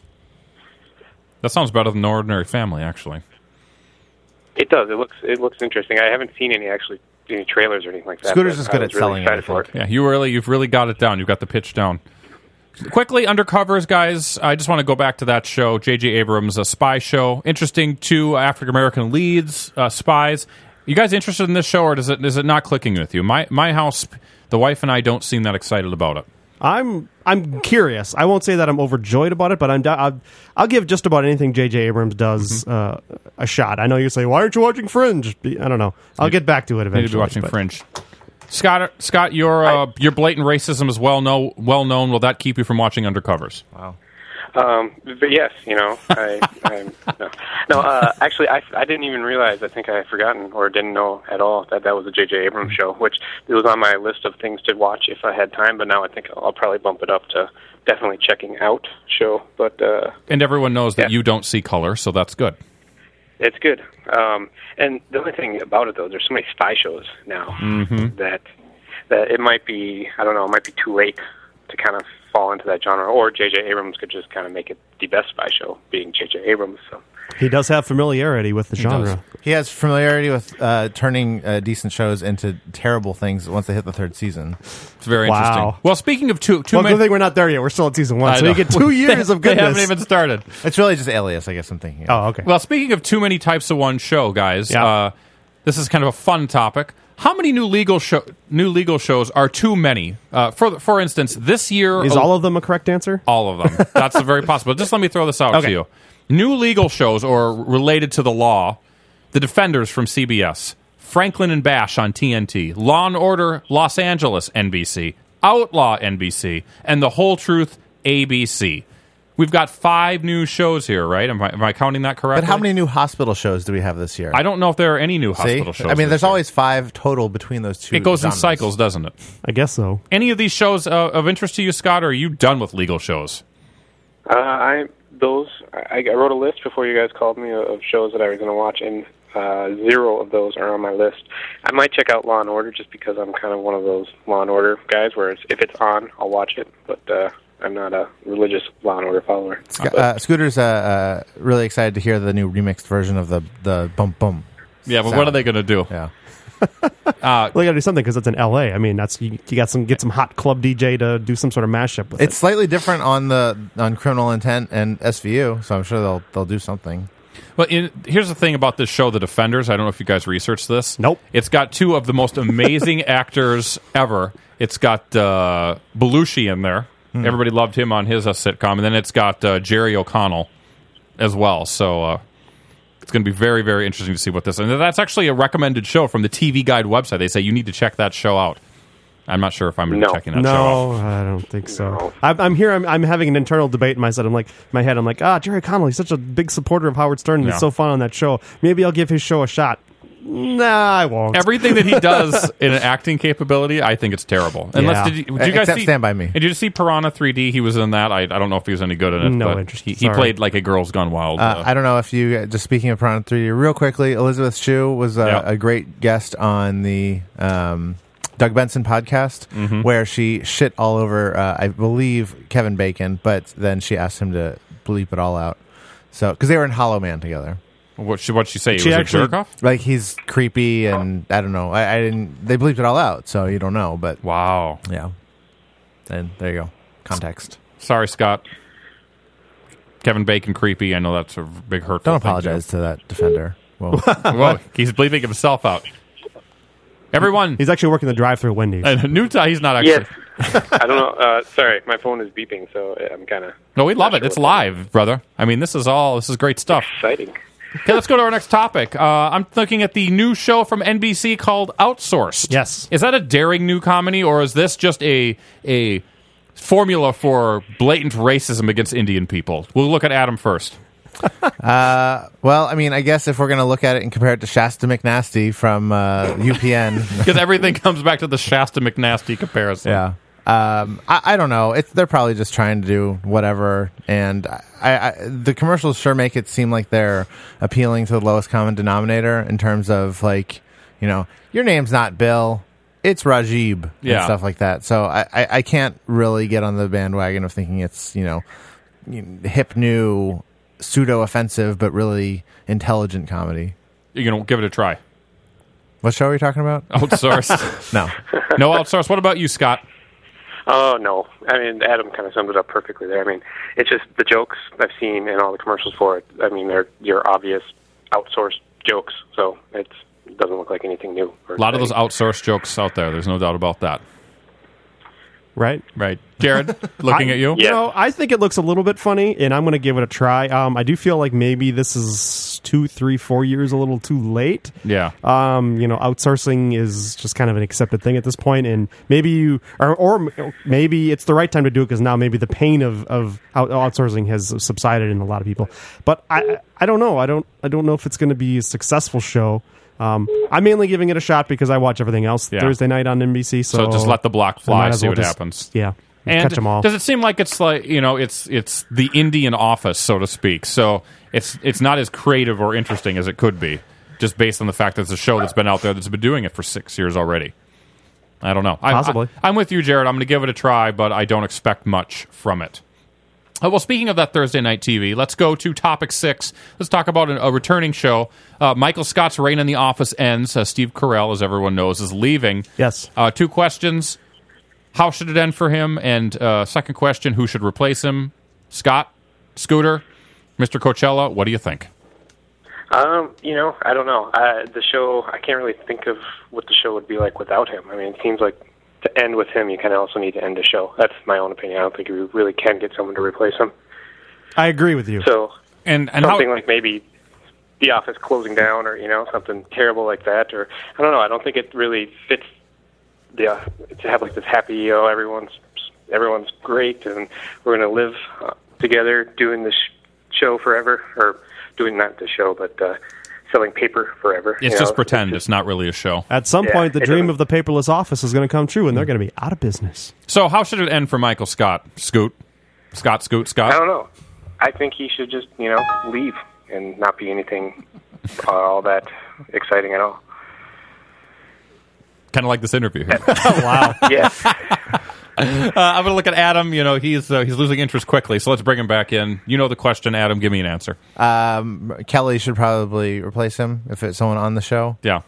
That sounds better than No Ordinary Family, actually. It does. It looks it looks interesting. I haven't seen any actually any trailers or anything like that. Scooter's but is good I at was really selling it, excited I for think. it. Yeah, you really, you've really got it down. You've got the pitch down. Quickly, Undercovers, guys. I just want to go back to that show, J J. Abrams, a spy show. Interesting, two African American leads, uh, spies. You guys interested in this show, or does it is it not clicking with you? My my house, the wife and I don't seem that excited about it. I'm I'm curious. I won't say that I'm overjoyed about it, but I'm I'll, I'll give just about anything J J. Abrams does Mm-hmm. uh, a shot. I know you say, why aren't you watching Fringe? I don't know. I'll get back to it eventually. Need to be watching but- Fringe. Scott, Scott, your uh, your blatant racism is well know well known. Will that keep you from watching Undercovers? Wow. Um, but yes, you know, I, I'm, no, no. Uh, actually, I, I didn't even realize. I think I had forgotten or didn't know at all that that was a J J. Abrams show, which it was on my list of things to watch if I had time. But now I think I'll probably bump it up to definitely checking out show. But uh, And everyone knows that Yeah. you don't see color, so that's good. it's good. Um, and the only thing about it, though, there's so many spy shows now Mm-hmm. that that it might be. I don't know. It might be too late to kind of fall into that genre, or J J. Abrams could just kind of make it the best spy show, being J J. Abrams. So. He does have familiarity with the genre. He has familiarity with uh, turning uh, decent shows into terrible things once they hit the third season. It's very Wow. interesting. Well, speaking of two, two Well, men, good thing we're not there yet. We're still at season one, I so know. you get two years of they goodness. haven't even started. It's really just Alias, I guess I'm thinking. of. Oh, okay. Well, speaking of too many types of one show, guys, Yeah. uh, this is kind of a fun topic. How many new legal show, new legal shows are too many? Uh, for for instance, this year Is all of them a correct answer? all of them. That's very possible. Just let me throw this out Okay. to you. New legal shows or related to the law: The Defenders from C B S, Franklin and Bash on T N T, Law and Order Los Angeles N B C, Outlaw N B C, and The Whole Truth A B C. we've got five new shows here, right? Am I, am I counting that correctly? But how many new hospital shows do we have this year? I don't know if there are any new See? hospital shows. I mean, this there's year. always five total between those two. It goes in genres. cycles, doesn't it? I guess so. Any of these shows uh, of interest to you, Scott, or are you done with legal shows? Uh, I those I, I wrote a list before you guys called me of shows that I was going to watch, and uh, zero of those are on my list. I might check out Law and Order just because I'm kind of one of those Law and Order guys, where it's, if it's on, I'll watch it. But uh, I'm not a religious Law and Order follower. Sc- uh, Scooter's uh, uh, really excited to hear the new remixed version of the the bum bum. Yeah, but sound. what are they going to do? Yeah. Well, you got to do something because it's in L A. I mean, that's you, you got some get some hot club D J to do some sort of mashup with It's it. slightly different on the on Criminal Intent and S V U, so I'm sure they'll they'll do something. Well, in, here's the thing about this show, The Defenders. I don't know if you guys researched this. Nope. It's got two of the most amazing actors ever. It's got uh, Belushi in there. Hmm. Everybody loved him on his uh, sitcom. And then it's got uh, Jerry O'Connell as well. So uh, it's going to be very, very interesting to see what this... And that's actually a recommended show from the T V Guide website. They say you need to check that show out. I'm not sure if I'm No. checking that show out. No, I don't think so. No. I'm, I'm here. I'm, I'm having an internal debate in my head. I'm like, my head. I'm like, ah, Jerry Connell. He's such a big supporter of Howard Stern. And Yeah. He's so fun on that show. Maybe I'll give his show a shot. Nah, I won't. Everything that he does in an acting capability, I think it's terrible. Unless Yeah. did you, did you guys Except see, Stand By Me. Did you see Piranha three D? He was in that. I, I don't know if he was any good in it. No but interest. He, he Sorry. played like a Girl's Gone Wild. Uh, uh, I don't know if you just speaking of Piranha three D real quickly. Elizabeth Shue was a, Yeah. a great guest on the um, Doug Benson podcast, Mm-hmm. where she shit all over, uh, I believe, Kevin Bacon, but then she asked him to bleep it all out. So because they were in Hollow Man together. What she what she say? She was actually- a jerk off? Like he's creepy and I don't know. I, I didn't. They bleeped it all out, so you don't know. But Wow. yeah, and there you go. Context. Sorry, Scott. Kevin Bacon creepy. I know that's a big hurtful. Don't thing, apologize to that defender. Well, too. Whoa, he's bleeping himself out. Everyone, He's actually working the drive-through at Wendy's. and Newton, he's not actually. Yes. I don't know. Uh, sorry, my phone is beeping, so I'm kind of No, we love Not it. sure It's what live, brother. I mean, this is all. This is great stuff. exciting. Okay, let's go to our next topic. Uh, I'm looking at the new show from N B C called Outsourced. Yes. Is that a daring new comedy, or is this just a a formula for blatant racism against Indian people? We'll look at Adam first. well, I mean, I guess if we're going to look at it and compare it to Shasta McNasty from uh, U P N, Because everything comes back to the Shasta McNasty comparison. yeah. Um, I, I don't know. It's they're probably just trying to do whatever, and I, I, the commercials sure make it seem like they're appealing to the lowest common denominator in terms of like, you know, your name's not Bill, it's Rajib, and Yeah. stuff like that. So I, I, I can't really get on the bandwagon of thinking it's you know, hip new, pseudo offensive but really intelligent comedy. You're going to give it a try. What show are we talking about? Outsourced. No. No outsourced. What about you, Scott? Oh, no. I mean, Adam kind of summed it up perfectly there. I mean, it's just the jokes I've seen and all the commercials for it. I mean, they're your obvious outsourced jokes, so it's, it doesn't look like anything new. A lot of those outsourced jokes out there. There's no doubt about that. Right? Right. Jared, looking I- at you? You know, I think it looks a little bit funny, and I'm going to give it a try. Um, I do feel like maybe this is two, three, four years a little too late. Yeah. Um, you know, outsourcing is just kind of an accepted thing at this point, and maybe you, or, or maybe it's the right time to do it because now maybe the pain of, of out- outsourcing has subsided in a lot of people. But I, I don't know. I don't, I don't know if it's going to be a successful show. Um, I'm mainly giving it a shot because I watch everything else Yeah. Thursday night on N B C. So, So just let the block I fly, might as see well what just- happens. Yeah, And catch them all. does it seem like it's like, you know, it's it's the Indian Office, so to speak? So it's it's not as creative or interesting as it could be, just based on the fact that it's a show that's been out there that's been doing it for six years already. I don't know. I, Possibly. I, I'm with you, Jared. I'm going to give it a try, but I don't expect much from it. Uh, well, speaking of that Thursday night T V, let's go to topic six. Let's talk about a, a returning show. Uh, Michael Scott's reign in the office ends. Uh, Steve Carell, as everyone knows, is leaving. Yes. Uh, two questions. How should it end for him? And uh, second question, who should replace him? Scott? Scooter? Mister Coachella? What do you think? Um, you know, I don't know. Uh, the show, I can't really think of what the show would be like without him. I mean, it seems like to end with him, you kind of also need to end the show. That's my own opinion. I don't think you really can get someone to replace him. I agree with you. So And and something how, like maybe The Office closing down, or you know, something terrible like that. Or I don't know. I don't think it really fits. The uh, to have like this happy, oh, everyone's everyone's great, and we're going to live uh, together doing the sh- show forever, or doing not the show, but uh, selling paper forever. It's you just know? pretend. It's, It's not really a show. At some Yeah, point, the it dream doesn't- of the paperless office is going to come true, and they're going to be out of business. So how should it end for Michael Scott? Scoot? Scott, Scoot, I Scott? don't know. I think he should just, you know, leave and not be anything uh, all that exciting at all. Kind of like this interview here. Wow. Yeah. Uh, I'm going to look at Adam. You know, he's uh, he's losing interest quickly, so let's bring him back in. You know the question, Adam. Give me an answer. Um, Kelly should probably replace him if it's someone on the show. Yeah.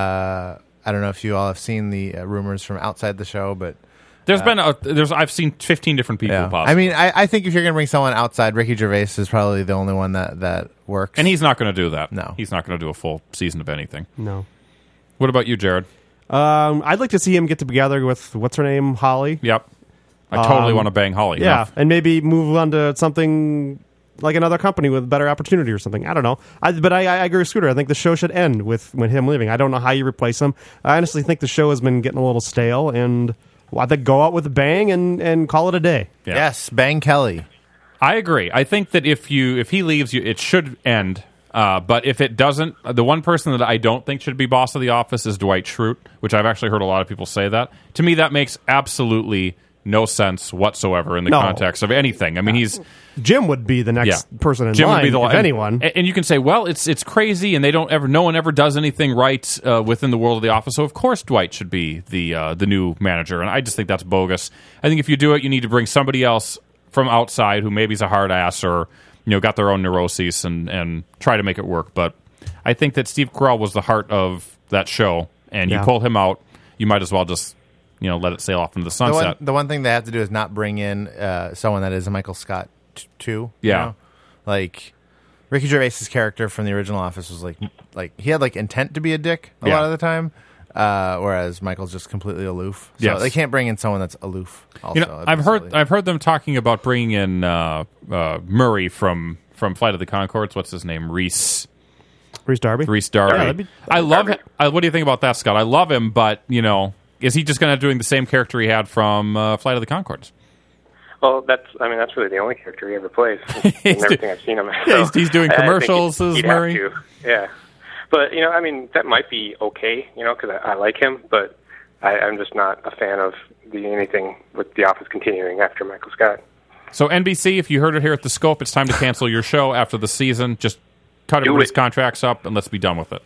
Uh, I don't know if you all have seen the uh, rumors from outside the show, but There's been a, there's I've seen fifteen different people. yeah. Possibly. I mean, I, I think if you're going to bring someone outside, Ricky Gervais is probably the only one that, that works. and he's not going to do that. No. he's not going to do a full season of anything. No. What about you, Jared? Um, I'd like to see him get together with, what's her name, Holly? Yep. I totally Um, want to bang Holly. Yeah, Enough. and maybe move on to something like another company with better opportunity or something. I don't know. I, but I, I agree with Scooter. I think the show should end with, with him leaving. I don't know how you replace him. I honestly think the show has been getting a little stale, and well, I think go out with a bang and, and call it a day. Yeah. Yes, bang Kelly. I agree. I think that if you if he leaves, you it should end. Uh, but if it doesn't, the one person that I don't think should be boss of the office is Dwight Schrute, which I've actually heard a lot of people say that. To me, that makes absolutely no sense whatsoever in the No. context of anything. I mean, he's Jim would be the next yeah. person in Jim line, would be the if and- anyone. And, and you can say, well, it's it's crazy, and they don't ever, no one ever does anything right uh, within the world of the office. So of course Dwight should be the uh, the new manager, and I just think that's bogus. I think if you do it, you need to bring somebody else from outside who maybe is a hard ass or you know got their own neuroses and and try to make it work. But I think that Steve Carell was the heart of that show, and you Yeah. pull him out, you might as well just you know let it sail off into the The sunset. one, the one thing they have to do is not bring in uh, someone that is a Michael Scott t- too. you Yeah. know? Like Ricky Gervais's character from the original Office was like like he had like intent to be a dick a Yeah. lot of the time, uh, whereas Michael's just completely aloof. So Yes. they can't bring in someone that's aloof. Also, You know, That'd I've be heard silly. I've heard them talking about bringing in uh, uh, Murray from from Flight of the Conchords. What's his name? Reese Reese Darby. Reese Darby. Yeah, that'd be- I love. Him. I, what do you think about that, Scott? I love him, but you know, is he just going to doing the same character he had from uh, Flight of the Conchords? Well, that's, I mean, that's really the only character he ever plays in He's everything I've seen him. Yeah, he's- he's doing I- I think commercials he'd- as he'd have Murray. to, Yeah. But, you know, I mean, that might be okay, you know, because I, I like him, but I, I'm just not a fan of the anything with The Office continuing after Michael Scott. So N B C, if you heard it here at the Scope, it's time to cancel your show after the season. Just cut Do everybody's it. contracts up and let's be done with it.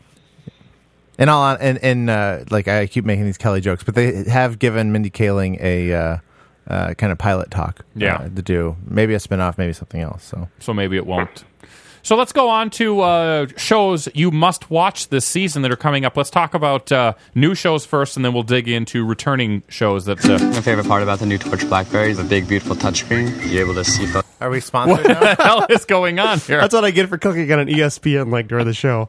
And all on, and, and uh, like I keep making these Kelly jokes, but they have given Mindy Kaling a uh, uh, kind of pilot talk. Yeah. uh, to do maybe a spinoff, maybe something else. So So maybe it won't. So let's go on to uh, shows you must watch this season that are coming up. Let's talk about uh, new shows first, and then we'll dig into returning shows. That uh, My favorite part about the new Torch BlackBerry is the big, beautiful touchscreen. You're able to see photos. are we sponsored what now? the hell is going on here? That's what I get for cooking on an E S P N like during the show.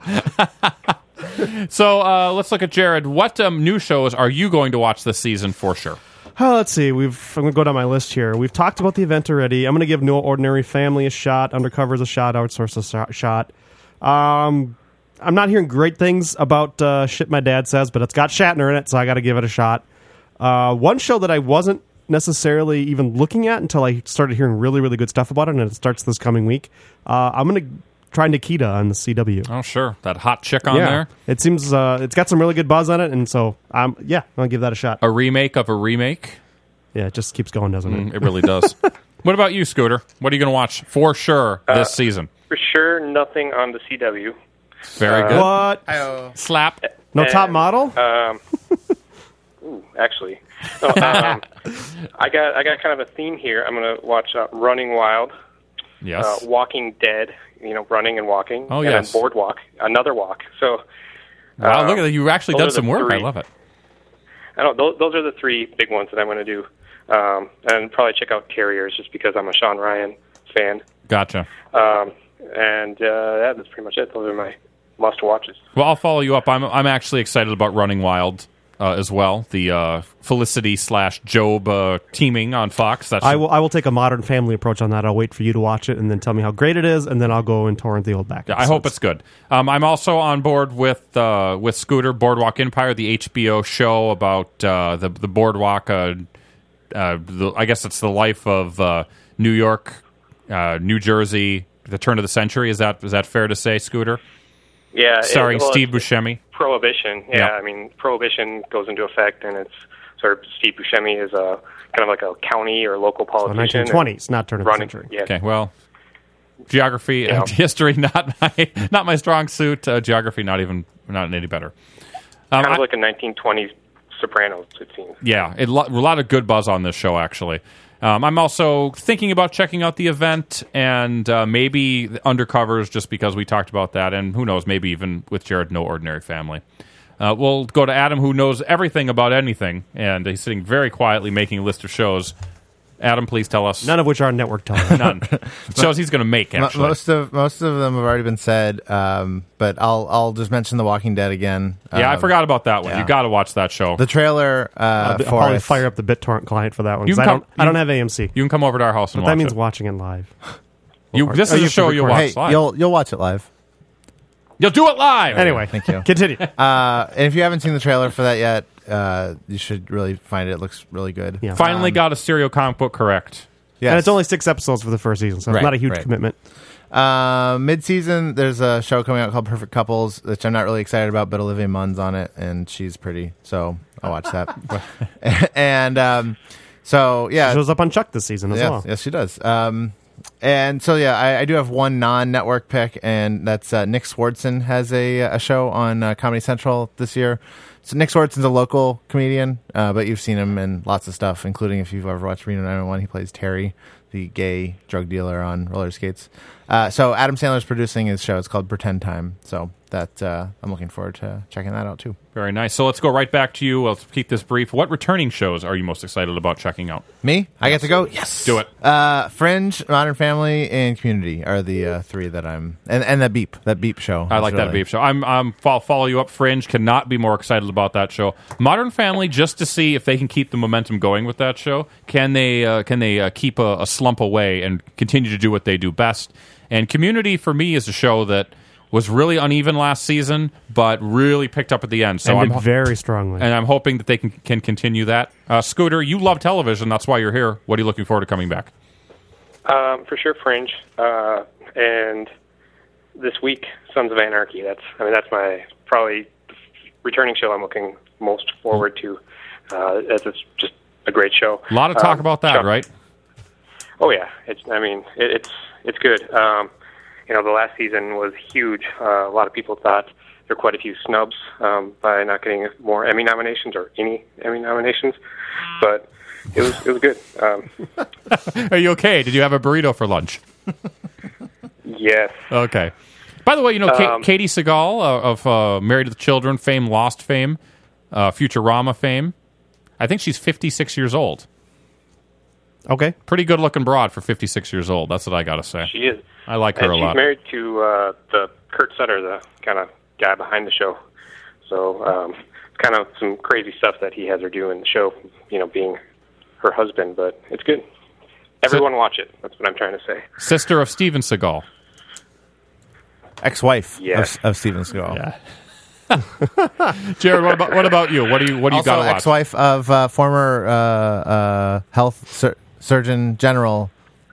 So uh, let's look at Jared. What um, new shows are you going to watch this season for sure? Oh, let's see. We've I'm gonna go down my list here. We've talked about the event already. I'm gonna give No Ordinary Family a shot. Undercover's a shot. Outsource a so- shot. Um, I'm not hearing great things about uh, shit my dad says, but it's got Shatner in it, so I got to give it a shot. Uh, one show that I wasn't necessarily even looking at until I started hearing really, really good stuff about it, and it starts this coming week. Uh, I'm gonna try Nikita on the C W. Oh, sure. That hot chick on yeah, there. it seems uh, it's got some really good buzz on it, and so um, yeah, I'll give that a shot. A remake of a remake. Yeah, it just keeps going, doesn't it? Mm, it really does. What about you, Scooter? What are you going to watch for sure this season? For sure, nothing on the C W. Very good. What? Slap. No And, top model? Um, ooh, actually, no, um, I got I got kind of a theme here. I'm going to watch uh, Running Wild, Yes. uh, Walking Dead. You know, running and walking. Oh, and yes. then Boardwalk, another walk. So, wow, um, look at that. You actually those done are the some work. I three. love it. I don't. Those, those are the three big ones that I'm going to do, um, and probably check out Carriers just because I'm a Sean Ryan fan. Gotcha. Um, and uh, yeah, that's pretty much it. Those are my must watches. Well, I'll follow you up. I'm I'm actually excited about Running Wild uh, as well. The uh, Felicity slash Job uh, teaming on Fox. That's I will I will take a modern family approach on that. I'll wait for you to watch it and then tell me how great it is, and then I'll go and torrent the old back. I hope it's good. Um, I'm also on board with uh, with Scooter, Boardwalk Empire, the H B O show about uh, the the boardwalk. Uh, uh, the, I guess it's the life of uh, New York uh, New Jersey, the turn of the century. Is that is that fair to say, Scooter? Yeah, Starring it, well, Steve it's- Buscemi. Prohibition. Yeah, Yeah. I mean, Prohibition goes into effect, and it's sort of Steve Buscemi is a kind of like a county or local So politician. nineteen twenties, not turn of the running, century. Yeah. Okay, well, geography Yeah. and history not my not my strong suit. Uh, geography not even not any better. Um, Kind of I- like a nineteen twenties Sopranos, it seems. Yeah, it, lo- a lot of good buzz on this show, actually. Um, I'm also thinking about checking out the event and uh, maybe the Undercovers, just because we talked about that, and who knows, maybe even with Jared, No Ordinary Family. Uh, we'll go to Adam, who knows everything about anything, and he's sitting very quietly making a list of shows. Adam, please tell us. None of which are on network television. None. Shows he's going to make, Mo- actually. Most of most of them have already been said, um, but I'll I'll just mention The Walking Dead again. yeah, I Um, forgot about that one. yeah. You got to watch that show. The trailer uh, I'll, be- I'll for probably it. fire up the BitTorrent client for that one. You 'cause can I don't. come- I don't you- have A M C. you can come over to our house and But that watch means it. watching it live. You, this Or is you a show can you record. watch Hey, live. you'll you'll watch it live. You'll do it live. Anyway, Thank you. Continue. Uh, and if you haven't seen the trailer for that yet, uh, you should really find it. It looks really good. Yeah. Finally got a serial comic book correct. Yes. And it's only six episodes for the first season, so it's Right, not a huge right. commitment. Uh, mid-season, there's a show coming out called Perfect Couples, which I'm not really excited about, but Olivia Munn's on it, and she's pretty, so I'll watch that. and um, so, yeah. Shows up on Chuck this season as yes, well. yes, she does. Um, and so, yeah, I, I do have one non-network pick, and that's uh, Nick Swardson has a, a show on uh, Comedy Central this year. So Nick Swardson's a local comedian, uh, but you've seen him in lots of stuff, including if you've ever watched Reno nine one one, he plays Terry, the gay drug dealer on roller skates. Uh, so Adam Sandler's producing his show. It's called Pretend Time. So that uh, I'm looking forward to checking that out, too. Very nice. So let's go right back to you. Let's keep this brief. What returning shows are you most excited about checking out? Me? I get to go? Yes. Do it. Uh, Fringe, Modern Family, and Community are the uh, three that I'm... And, and that Beep. That Beep show. I is like that really- Beep show. I'm, I'm I'll follow you up. Fringe, cannot be more excited about that show. Modern Family, just to see if they can keep the momentum going with that show. Can they uh, can they uh, keep a, a slump away and continue to do what they do best? And Community, for me, is a show that was really uneven last season, but really picked up at the end. So Ended I'm very strongly. and I'm hoping that they can can continue that. Uh, Scooter, you love television. That's why you're here. What are you looking forward to coming back? Um, for sure, Fringe, uh, and this week, Sons of Anarchy. That's I mean that's my probably returning show I'm looking most forward to, uh, as it's just a great show. A lot of talk Um, about that, Chuck- right? Oh yeah, it's I mean it, it's it's good. Um, you know, the last season was huge. Uh, a lot of people thought there were quite a few snubs um, by not getting more Emmy nominations or any Emmy nominations, but it was it was good. Um, Are you okay? Did you have a burrito for lunch? yes. Okay. By the way, you know Ka- Um, Katie Seagal uh, of uh, Married with Children fame, Lost fame, uh, Futurama fame. I think she's fifty-six years old. Okay. Pretty good looking broad for fifty-six years old. That's what I got to say. She is. I like her and a she's lot. married to uh, the Kurt Sutter, the kind of guy behind the show. So um, it's kind of some crazy stuff that he has her do in the show, you know, being her husband, but it's good. Everyone watch it. That's what I'm trying to say. Sister of Steven Seagal. Ex-wife Yes. of, of Steven Seagal. Yeah. Jared, what about what about you? What do you what do you Also, got to watch? ex-wife of uh, former uh, uh, health sur- surgeon general.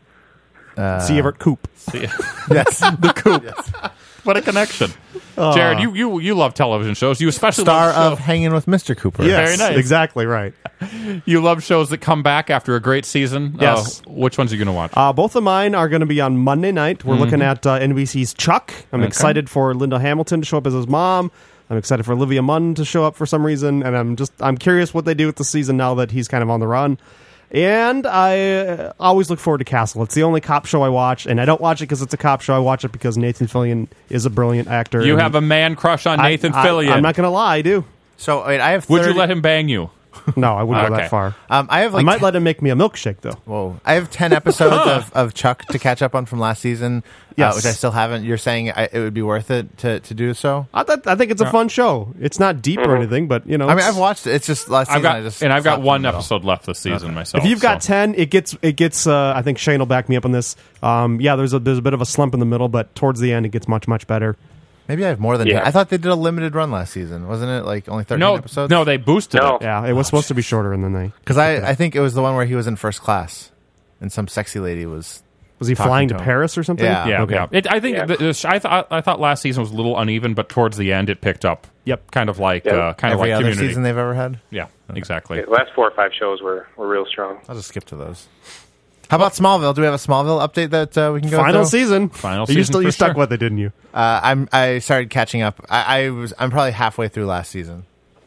C. Everett Koop. Yes. The Coop. What a connection. Jared, you, you you love television shows. You especially Star love shows- of Hanging with Mister Cooper. Very nice. Exactly right. you love shows that come back after a great season. Yes. Uh, which ones are you going to watch? Uh, both of mine are going to be on Monday night. We're looking at uh, N B C's Chuck. I'm Okay. excited for Linda Hamilton to show up as his mom. I'm excited for Olivia Munn to show up for some reason, and I'm just I'm curious what they do with the season now that he's kind of on the run. And I uh, always look forward to Castle. It's the only cop show I watch, and I don't watch it because it's a cop show. I watch it because Nathan Fillion is a brilliant actor. you and have a man crush on I- Nathan I, Fillion. I'm not going to lie, I do. So wait, I have. Would thirty you let him bang you? No, I wouldn't go Okay. that far. Um, I have I like. might ten- let him make me a milkshake, though. Whoa! I have ten episodes of, of Chuck to catch up on from last season, Yes. uh, which I still haven't. You're saying I, it would be worth it to, to do so? I, th- I think it's a fun show. It's not deep or anything, but you know. I mean, it's- I've watched it. It's just last season. I've got I just and I've got stopped in one the middle. episode left this season myself. If you've got so. ten, it gets it gets. Uh, I think Shane will back me up on this. Um, yeah, there's a there's a bit of a slump in the middle, but towards the end, it gets much much better. Maybe I have more than Yeah. ten. I thought they did a limited run last season, wasn't it? Like only thirteen no, episodes. no, they boosted No. it. Yeah, it was supposed to be shorter, and then they. because I, I think it was the one where he was in first class, and some sexy lady was Was he talking flying to him. Paris or something? Yeah. Yeah, Okay. yeah. It, I think Yeah. the, the, I thought I thought last season was a little uneven, but towards the end it picked up. Yep. Kind of like Yeah. uh, kind of Every like other Community. season they've ever had. Yeah, exactly. The last four or five shows were, were real strong. I'll just skip to those. How about Smallville? Do we have a Smallville update that uh, we can go Final through? season. Final you season still you for stuck sure. with it, didn't you? Uh, I'm I started catching up. I, I was I'm probably halfway through last season.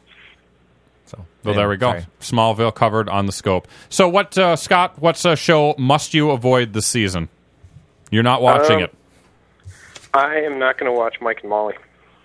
So Well, there we go. sorry. Smallville covered on the scope. So, what, uh, Scott? What's a show must you avoid this season? You're not watching Um, it, I am not going to watch Mike and Molly,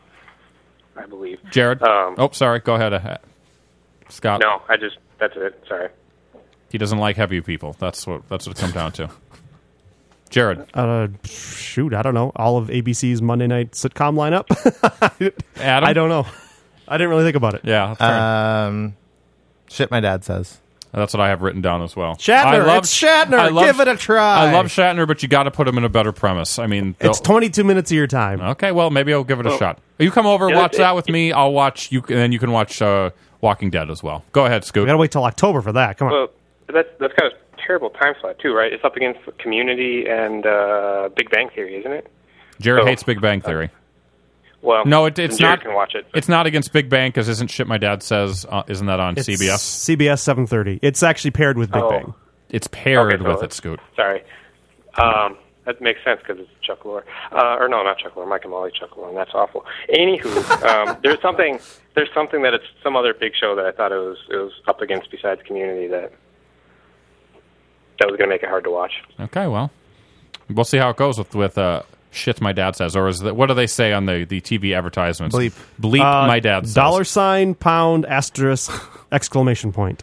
I believe. Jared. um, oh, sorry. Go ahead, uh, Scott. No, I just, that's it. Sorry. He doesn't like heavy people. That's what that's what it comes down to. Jared, Uh, shoot, I don't know. All of A B C's Monday night sitcom lineup. Adam. I don't know. I didn't really think about it. Yeah, that's, fair. Um, shit, my dad says. That's what I have written down as well. Shatner, I love, it's Shatner. I love- Give it a try. I love Shatner, but you got to put him in a better premise. I mean, It's the- twenty-two minutes of your time. okay. Well, maybe I'll give it a Well, shot. You come over, yeah, watch it- that with me. I'll watch you, and then you can watch uh, Walking Dead as well. Go ahead, We Scoot. gotta wait till October for that. Come on. Well, that's, that's kind of a terrible time slot, too, right? It's up against Community and uh, Big Bang Theory, isn't it? Jared so- hates Big Bang Theory. Well, No, it, then it's Jared not. can watch it. It's not against Big Bang because isn't shit my dad says? Uh, isn't that on It's C B S? C B S seven thirty. It's actually paired with Big Oh. Bang. It's paired Okay, so with it, it's- Scoot. Sorry. Um, that makes sense because it's Chuck Lorre. Uh, or no, not Chuck Lorre. Mike and Molly Chuck Lorre. And that's awful. Anywho, um, there's something. There's something that it's some other big show that I thought it was it was up against besides Community that that was going to make it hard to watch. Okay, well, we'll see how it goes with with uh, shit my dad says, or is that what do they say on the, the T V advertisements? Bleep. bleep. Uh, my dad says. Dollar sign, pound, asterisk, exclamation point.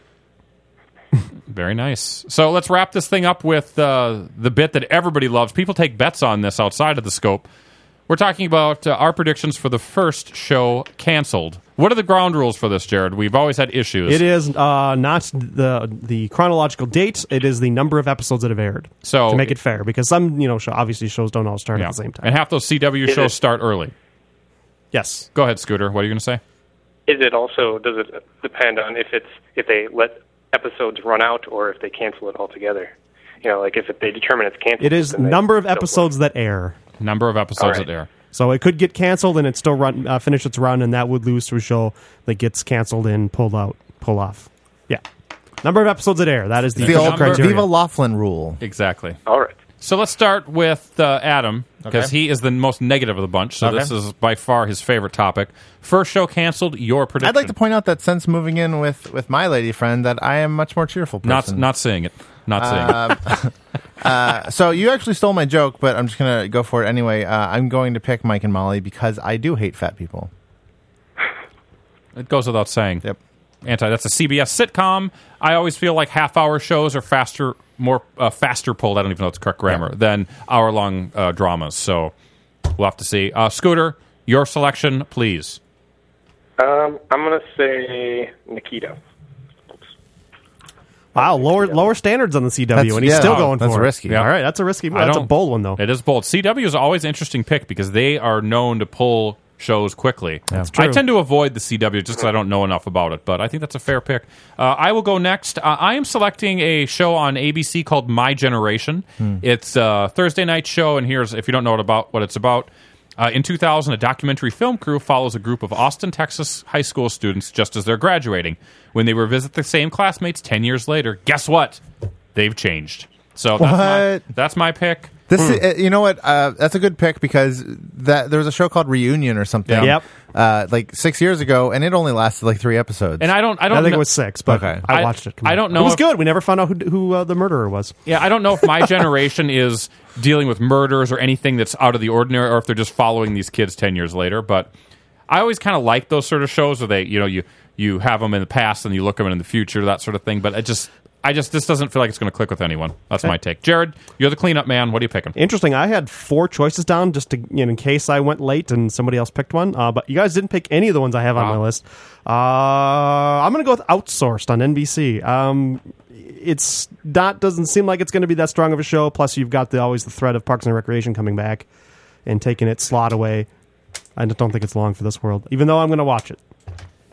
Very nice. So let's wrap this thing up with uh, the bit that everybody loves. People take bets on this outside of the scope. We're talking about uh, our predictions for the first show canceled. What are the ground rules for this, Jared? We've always had issues. It is uh, not the the chronological date. It is the number of episodes that have aired. So- to make it fair, because some you know show, obviously shows don't all start Yeah. at the same time. And half those C W Is shows it- start early. Yes. Go ahead, Scooter. What are you going to say? Is it also does it depend on if it's if they let episodes run out or if they cancel it altogether? You know, like if it, they determine it's canceled. It is then they- number of so forth. episodes that air. Number of episodes All right. that air. So it could get canceled and it still run uh, finish its run, and that would lose to a show that gets canceled and pulled out, pull off. Yeah, number of episodes that air. That is the, The official old criteria. Viva Laughlin rule. Exactly. All right. So let's start with uh, Adam, because Okay. he is the most negative of the bunch. So Okay. this is by far his favorite topic. First show canceled, your prediction. I'd like to point out that since moving in with, with my lady friend, that I am much more cheerful Not, person. not saying it. Not saying it. Uh, so you actually stole my joke, but I'm just gonna go for it anyway. Uh, I'm going to pick Mike and Molly because I do hate fat people. It goes without saying. Yep. Anti. That's a C B S sitcom. I always feel like half-hour shows are faster, more uh, faster pulled. I don't even know if it's correct grammar than hour-long uh, dramas. So we'll have to see. Uh, Scooter, your selection, please. Um, I'm gonna say Nikita. Wow, lower lower standards on the C W, That's- and he's yeah, still no, going that's for risky. it. Yeah. All right, that's a risky. I That's a don't- bold one though. It is bold. C W is always an interesting pick because they are known to pull shows quickly. That's I true. tend to avoid the C W just because I don't know enough about it, but I think that's a fair pick. Uh, I will go next. Uh, I am selecting a show on A B C called My Generation. Hmm. It's a Thursday night show, and here's if you don't know what about what it's about. Uh, in two thousand, a documentary film crew follows a group of Austin, Texas high school students just as they're graduating. When they revisit the same classmates ten years later, guess what? They've changed. So that's my, What? that's my pick. This, is, uh, you know what? Uh, that's a good pick because that there was a show called Reunion or something. Yeah. Yep. Uh, like six years ago, and it only lasted like three episodes. And I don't, I don't I think know, it was six, but Okay. I I- watched it. Come I on. don't know It was if- good. We never found out who, who uh, the murderer was. Yeah, I don't know if My Generation is dealing with murders or anything that's out of the ordinary, or if they're just following these kids ten years later. But I always kind of like those sort of shows where they, you know, you you have them in the past and you look them in the future, that sort of thing. But it just, I just, this doesn't feel like it's going to click with anyone. That's my take. Jared, you're the cleanup man. What are you picking? Interesting. I had four choices down just to, you know, in case I went late and somebody else picked one. Uh, but you guys didn't pick any of the ones I have on Wow. my list. Uh, I'm going to go with Outsourced on N B C. Um, it's not doesn't seem like it's going to be that strong of a show. Plus, you've got the always the threat of Parks and Recreation coming back and taking its slot away. I just don't think it's long for this world, even though I'm going to watch it.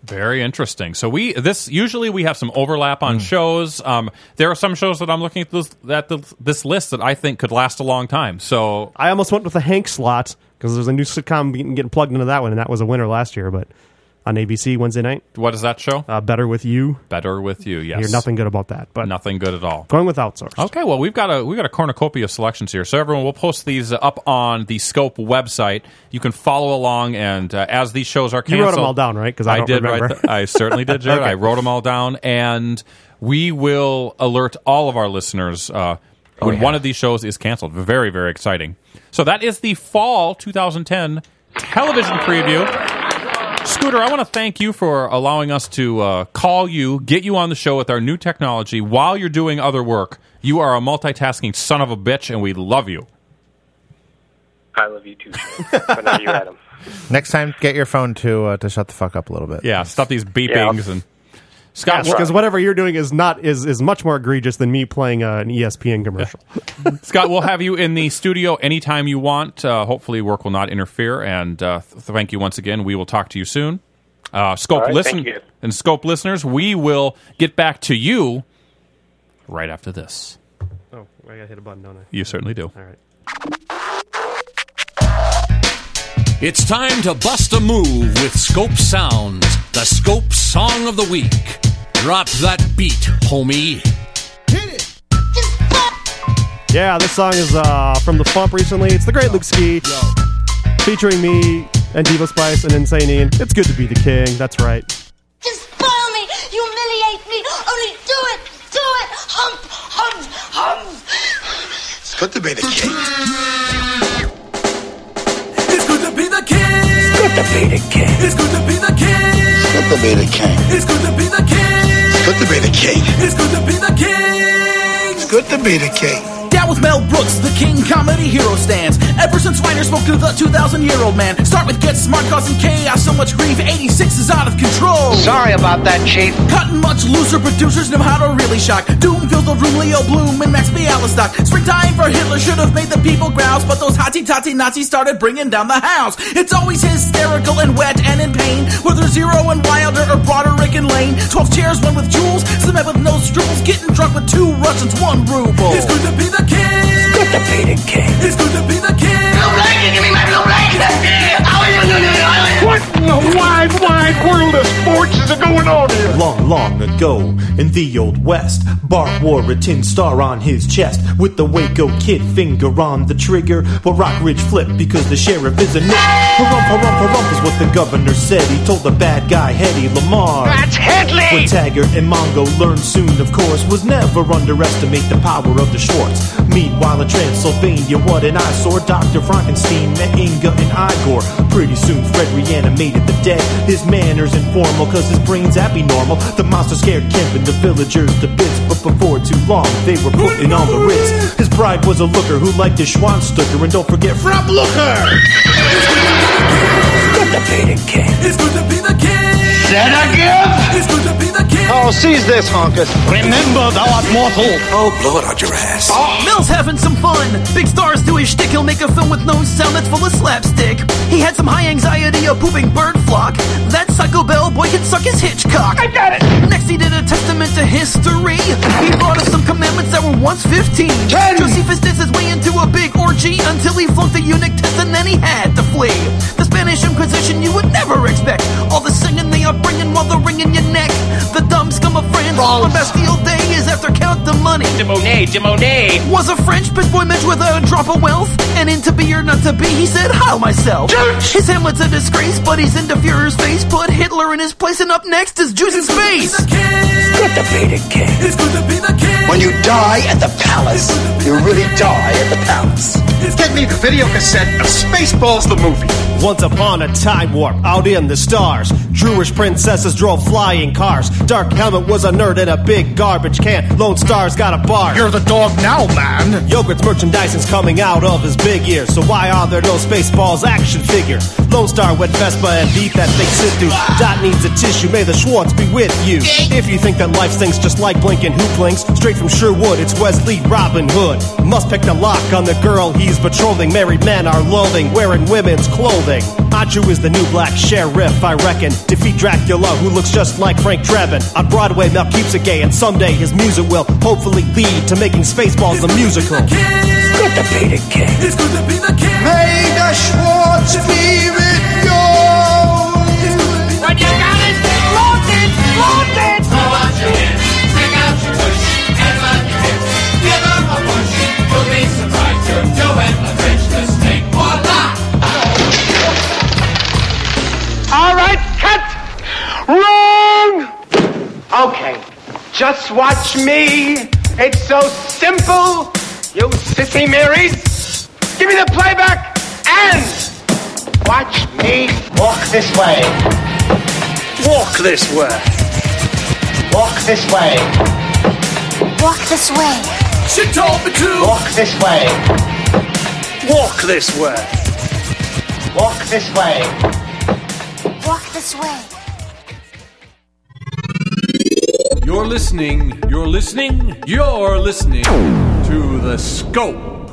Very interesting. So we this usually we have some overlap on mm. shows. Um, there are some shows that I'm looking at this at the, this list that I think could last a long time. So I almost went with the Hank slot because there's a new sitcom getting, getting plugged into that one, and that was a winner last year. But on A B C Wednesday night, what is that show? Uh, Better With You. Better With You. Yes. I hear nothing good about that, but nothing good at all. Going with outsourced. Okay. Well, we've got a we've got a cornucopia of selections here. So everyone, we'll post these up on the Scope website. You can follow along, and uh, as these shows are canceled, you wrote them all down, right? Because I, I don't did remember. Write the, I certainly did, Jared. Okay. I wrote them all down, and we will alert all of our listeners uh, when oh, yeah. one of these shows is canceled. Very, very exciting. So that is the fall twenty ten television preview. Scooter, I want to thank you for allowing us to uh, call you, get you on the show with our new technology while you're doing other work. You are a multitasking son of a bitch, and we love you. I love you too, but now you're at him. Next time, get your phone to uh, to shut the fuck up a little bit. Yeah, stop these beepings yeah, and Scott. Because whatever you're doing is not is, is much more egregious than me playing uh, an E S P N commercial. Scott, we'll have you in the studio anytime you want. Uh, hopefully, work will not interfere. And uh, th- thank you once again. We will talk to you soon. Uh, Scope right, listen and Scope listeners, we will get back to you right after this. Oh, I gotta hit a button, don't I? You certainly do. All right. It's time to bust a move with Scope Sounds, the Scope Song of the Week. Drop that beat, homie. Hit it. Yeah, this song is uh, from The Fump recently. It's the great Luke Ski, featuring me and Diva Spice and Insane Ian. It's good to be the king, that's right. Just spoil me, humiliate me, only do it, do it, hump, hump, hump. It's good to be the king. It's good to be the king. It's good to be the king. It's good to be the king. It's good to be the king. It's good to be the king. It's good to be the king. It's good to be the king. It's good to be the king. That was Mel Brooks, the king comedy hero stands. Ever since Reiner spoke to the two thousand year old man. Start with Get Smart, causing chaos, so much grief. eighty-six is out of control. Sorry about that, Chief. Cutting much looser, producers know how to really shock. Doom filled the room, Leo Bloom and Max Bialystock. Springtime for Hitler should have made the people grouse, but those hotty-totty Nazis started bringing down the house. It's always hysterical and wet and in pain, whether Zero and Wilder or Broderick and Lane. Twelve chairs, one with jewels, some men with no scruples, getting drunk with two Russians, one ruble. It's good to be the king. It's good to be the king. It's good to be the king. Blue blanket, give me my blue blanket. What in the wide, wide world of sports is going on here? Long, long ago, in the old west, Bart wore a tin star on his chest with the Waco Kid finger on the trigger. But Rockridge flipped because the sheriff is a nick. Harump, harump, harump is what the governor said. He told the bad guy, Hetty Lamar. That's Headley! What Taggart and Mongo learned soon, of course, was never underestimate the power of the Schwartz. Meanwhile in Transylvania, what an eyesore. Doctor Frankenstein met Inga and Igor. Pretty soon Fred reanimated the dead. His manners informal, cause his brain's abnormal. The monster scared Kemp and the villagers to bits, but before too long they were putting on the Ritz. His bride was a looker who liked his Schwanstucker, and don't forget Frap Looker! It's good to be the king. It's good to be the king. Said again? It's good to be the king. Oh, seize this, Honkus. Remember, thou art mortal. Oh, blow it out your ass. Oh. Mills having some fun. Big stars do his shtick. He'll make a film with no sound that's full of slapstick. He had some high anxiety, a pooping bird flock. That psycho bellboy could suck his Hitchcock. I got it. Next he did a testament to history. He brought us some commandments that were once fifteen. Ten. Josephus did his way into a big orgy until he flunked the eunuch test and then he had to flee. The Spanish Inquisition you would never expect. All the singing they are bringing while they're wringing your neck. The dumb scum of France on Bastille Day is after count the money. De Monet, de Monet. Was a French piss boy Mitch with a drop of wealth. And into be or not to be, he said, "How myself." Church. His Hamlet's a disgrace, but he's into Fuhrer's face. Put Hitler in his place, and up next is Jews in space. It's good to be the king. It's good to be the king. When you die at the palace, you really die at the palace. Get me the video cassette of Spaceballs the movie. Once upon a time warp, out in the stars, Jewish princesses drove flying cars. Dark Helmet was a nerd in a big garbage can. Lone Star's got a bark. You're the dog now, man. Yogurt's merchandising's coming out of his big ears. So why are there no Spaceballs action figures? Lone Star, Wet Vespa, and Beat that fake sit through. Dot needs a tissue, may the Schwartz be with you. If you think that life stinks just like blinking hooplings, straight from Sherwood, it's Wesley Robin Hood. Must pick the lock on the girl he's patrolling. Married men are loathing, wearing women's clothing. Achu is the new black sheriff, I reckon. Defeat Dracula, who looks just like Frank Drebin. On Broadway, Mel keeps it gay, and someday his music will hopefully lead to making Spaceballs the musical. It's good to be the king. It's good to be the king. May the Schwartz be with you. When you got it, load it, load it. Throw out your hands, stick out your tush, hands on your hips, give them a push. You'll be surprised, you're doing a French mistake. Voila! All right, cut! Wrong! Okay, just watch me. It's so simple, you sissy Marys. Give me the playback and watch me. Walk this way. Walk this way. Walk this way. Walk this way. She told me to. Walk this way. Walk this way. Walk this way. Walk this way. You're listening, you're listening, you're listening to The Scope.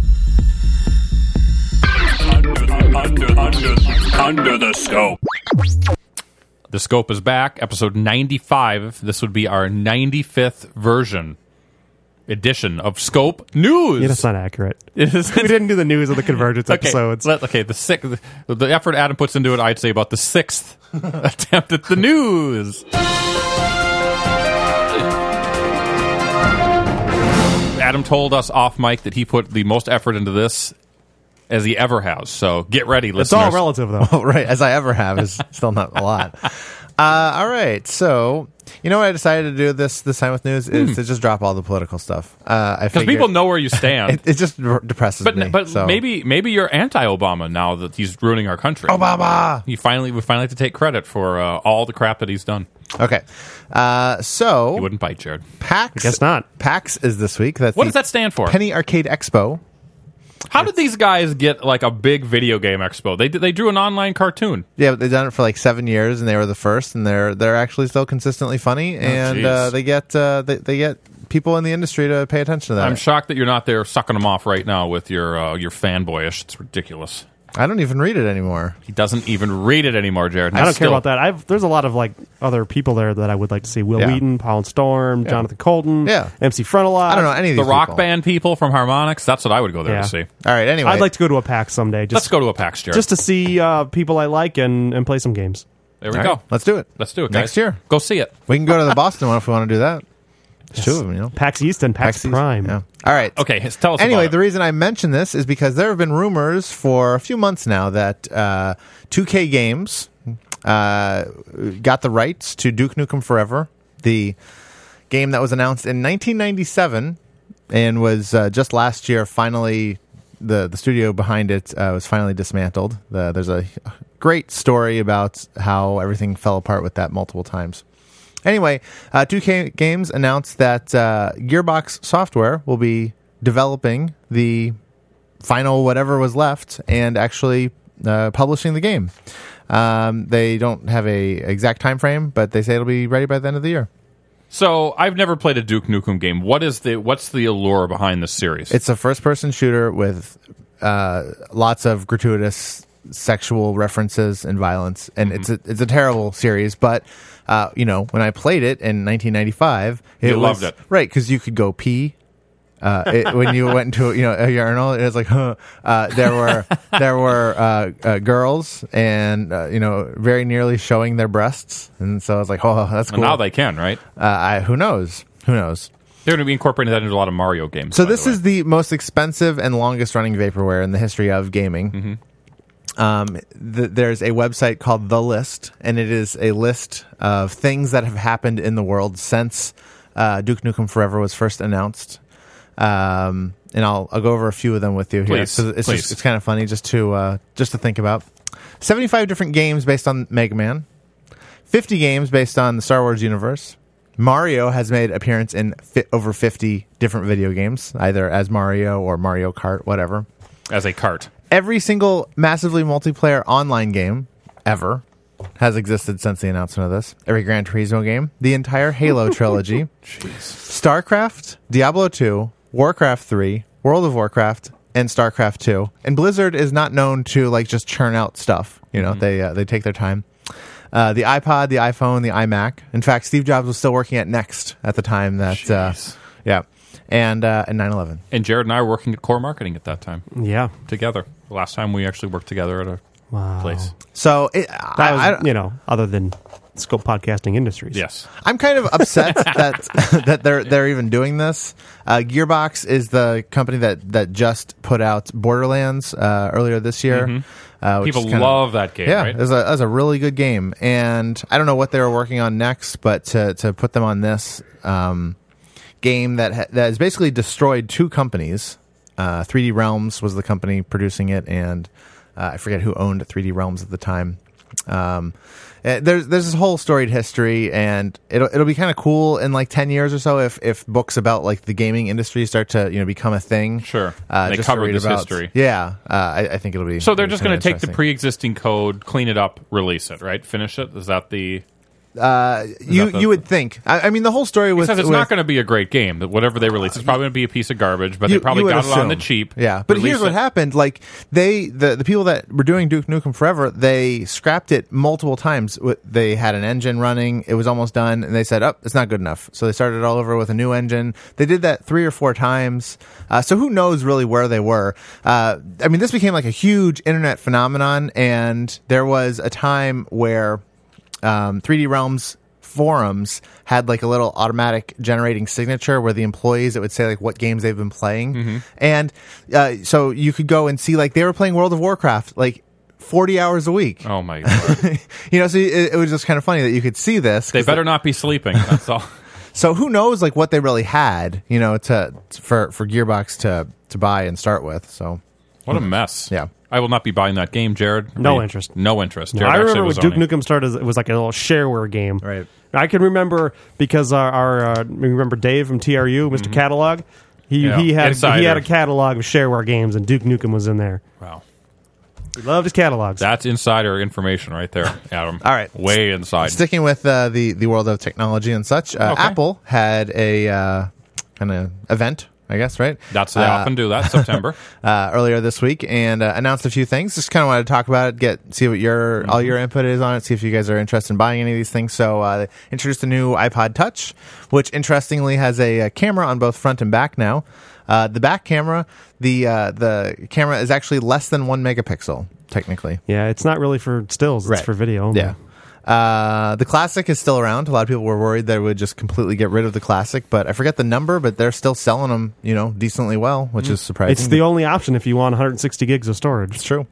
Under, under, under, under the scope. The Scope is back, episode ninety-five. This would be our ninety-fifth version, edition of Scope News. Yeah, that's not accurate. It is, we didn't do the news of the Convergence okay, episodes. Let, okay, the sixth, the effort Adam puts into it, I'd say about the sixth attempt at the news. Adam told us off mic that he put the most effort into this as he ever has. So get ready, listeners. It's all relative, though. Oh, right, as I ever have is still not a lot. Uh, all right, so you know what I decided to do this this time with news is Hmm. to just drop all the political stuff. Uh, I Because figured- people know where you stand. it, it just r- depresses but me. but so. maybe maybe you're anti-Obama now that he's ruining our country. Obama. You finally we finally have to take credit for uh, all the crap that he's done. Okay, uh, so He wouldn't bite, Jared. PAX. I guess not. PAX is this week. That's What the does that stand for? Penny Arcade Expo. How did these guys get like a big video game expo? They they drew an online cartoon. Yeah, they've done it for like seven years, and they were the first, and they're they're actually still consistently funny, and uh, jeez. they get uh, they, they get people in the industry to pay attention to that. I'm shocked that you're not there sucking them off right now with your uh, your fanboyish. It's ridiculous. I don't even read it anymore. He doesn't even read it anymore, Jared. I don't Still- care about that. I've there's a lot of like other people there that I would like to see. Will Yeah. Wheaton, Paul Storm, Yeah. Jonathan Colton, Yeah. M C Frontalot. I don't know any of The these rock people. band people from Harmonix. That's what I would go there Yeah. to see. All right. Anyway, I'd like to go to a PAX someday. Just, Let's go to a PAX, Jared. just to see uh, people I like and, and play some games. there we All go. right, let's do it. Let's do it, guys. Next year. Go see it. We can go to the Boston one if we want to do that. There's two of them, you know. PAX East and PAX, East. Prime. Yeah. All right. Okay, his- tell us Anyway, about the it. reason I mention this is because there have been rumors for a few months now that uh, two K Games uh, got the rights to Duke Nukem Forever, the game that was announced in nineteen ninety-seven and was uh, just last year finally the the studio behind it uh, was finally dismantled. The, there's a great story about how everything fell apart with that multiple times. Anyway, uh, two K Games announced that uh, Gearbox Software will be developing the final whatever was left and actually uh, publishing the game. Um, they don't have a exact time frame, but they say it'll be ready by the end of the year. So I've never played a Duke Nukem game. What is the what's the allure behind this series? It's a first-person shooter with uh, lots of gratuitous sexual references and violence, and Mm-hmm. it's a it's a terrible series. But uh, you know, when I played it in nineteen ninety-five, it You was, loved it. right? Because you could go pee. Uh, it, when you went into you know a urinal, it was like huh. Uh, there were there were uh, uh, girls and uh, you know very nearly showing their breasts, and so I was like, oh, that's And cool. now they can, right? uh, I, who knows? Who knows? They're going to be incorporating that into a lot of Mario games. So by this the way. is the most expensive and longest running vaporware in the history of gaming. Mm-hmm. Um, th- there's a website called The List, and it is a list of things that have happened in the world since uh, Duke Nukem Forever was first announced. Um, and I'll I'll go over a few of them with you here. Please, 'cause it's please. just, it's kind of funny just to uh, just to think about. seventy-five different games based on Mega Man. fifty games based on the Star Wars universe. Mario has made appearance in fi- over fifty different video games, either as Mario or Mario Kart, whatever. As a cart. Every single massively multiplayer online game ever has existed since the announcement of this. Every Gran Turismo game, the entire Halo trilogy, StarCraft, Diablo two, Warcraft three, World of Warcraft, and StarCraft two. And Blizzard is not known to like just churn out stuff. You know, mm-hmm. they uh, they take their time. Uh, the iPod, the iPhone, the iMac. In fact, Steve Jobs was still working at Next at the time that, uh, yeah, and uh, and nine eleven. And Jared and I were working at Core Marketing at that time. Yeah, together. The last time we actually worked together at a wow. place. So it, that I, was, I, you know, other than Scope Podcasting Industries. Yes, I'm kind of upset that that they're they're even doing this. Uh, Gearbox is the company that that just put out Borderlands uh, earlier this year. Mm-hmm. Uh, People kinda, love that game, yeah, right? it was, a, it was a really good game. And I don't know what they were working on next, but to, to put them on this um, game that ha- that has basically destroyed two companies. Uh, three D Realms was the company producing it, and uh, I forget who owned three D Realms at the time. Um, uh, there's there's this whole storied history, and it'll it'll be kind of cool in like ten years or so if if books about like the gaming industry start to you know become a thing. Sure, uh, they just cover to read this about, history. Yeah, uh, I, I think it'll be. So they're just going to take the interesting. pre-existing code, clean it up, release it, right? Finish it. Is that the? Uh, you the, you would think. I, I mean, the whole story with because it's with, not going to be a great game. That whatever they release, it's probably going to be a piece of garbage. But you, they probably got it on the cheap. Yeah, but here's what it. happened: like they, the the people that were doing Duke Nukem Forever, they scrapped it multiple times. They had an engine running; it was almost done, and they said, "Oh, it's not good enough." So they started all over with a new engine. They did that three or four times. Uh, so who knows really where they were? Uh, I mean, this became like a huge internet phenomenon, and there was a time where um, three D Realms forums had like a little automatic generating signature where the employees, it would say like what games they've been playing. Mm-hmm. And uh, so you could go and see like they were playing World of Warcraft like forty hours a week. Oh my God. You know, so it, it was just kind of funny that you could see this. They better not be sleeping. That's all. So who knows like what they really had, you know, to for, for Gearbox to, to buy and start with. So what a mess. Yeah. I will not be buying that game, Jared. No I, interest. No interest. No, Jared I remember when was Duke owning. Nukem started, it was like a little shareware game. Right. I can remember because our, our uh, remember Dave from T R U, Mister Mm-hmm. Catalog. He Yeah. he had Insider. he had a catalog of shareware games, and Duke Nukem was in there. Wow. We loved his catalogs. That's insider information right there, Adam. All right. Way inside. Sticking with uh, the, the world of technology and such, uh, Okay. Apple had a uh, kind of event, I guess, right? That's they Uh, often do that. September uh, earlier this week, and uh, announced a few things. Just kind of wanted to talk about it, get see what your Mm-hmm. all your input is on it, see if you guys are interested in buying any of these things. So, uh, they introduced a new iPod Touch, which interestingly has a, a camera on both front and back now. Uh, the back camera, the uh, the camera is actually less than one megapixel, technically. Yeah, it's not really for stills; it's Right. for video only. Yeah. Uh, the Classic is still around. A lot of people were worried they would just completely get rid of the Classic, but I forget the number, but they're still selling them, you know, decently well, which is surprising. It's the only option if you want one hundred sixty gigs of storage. It's true.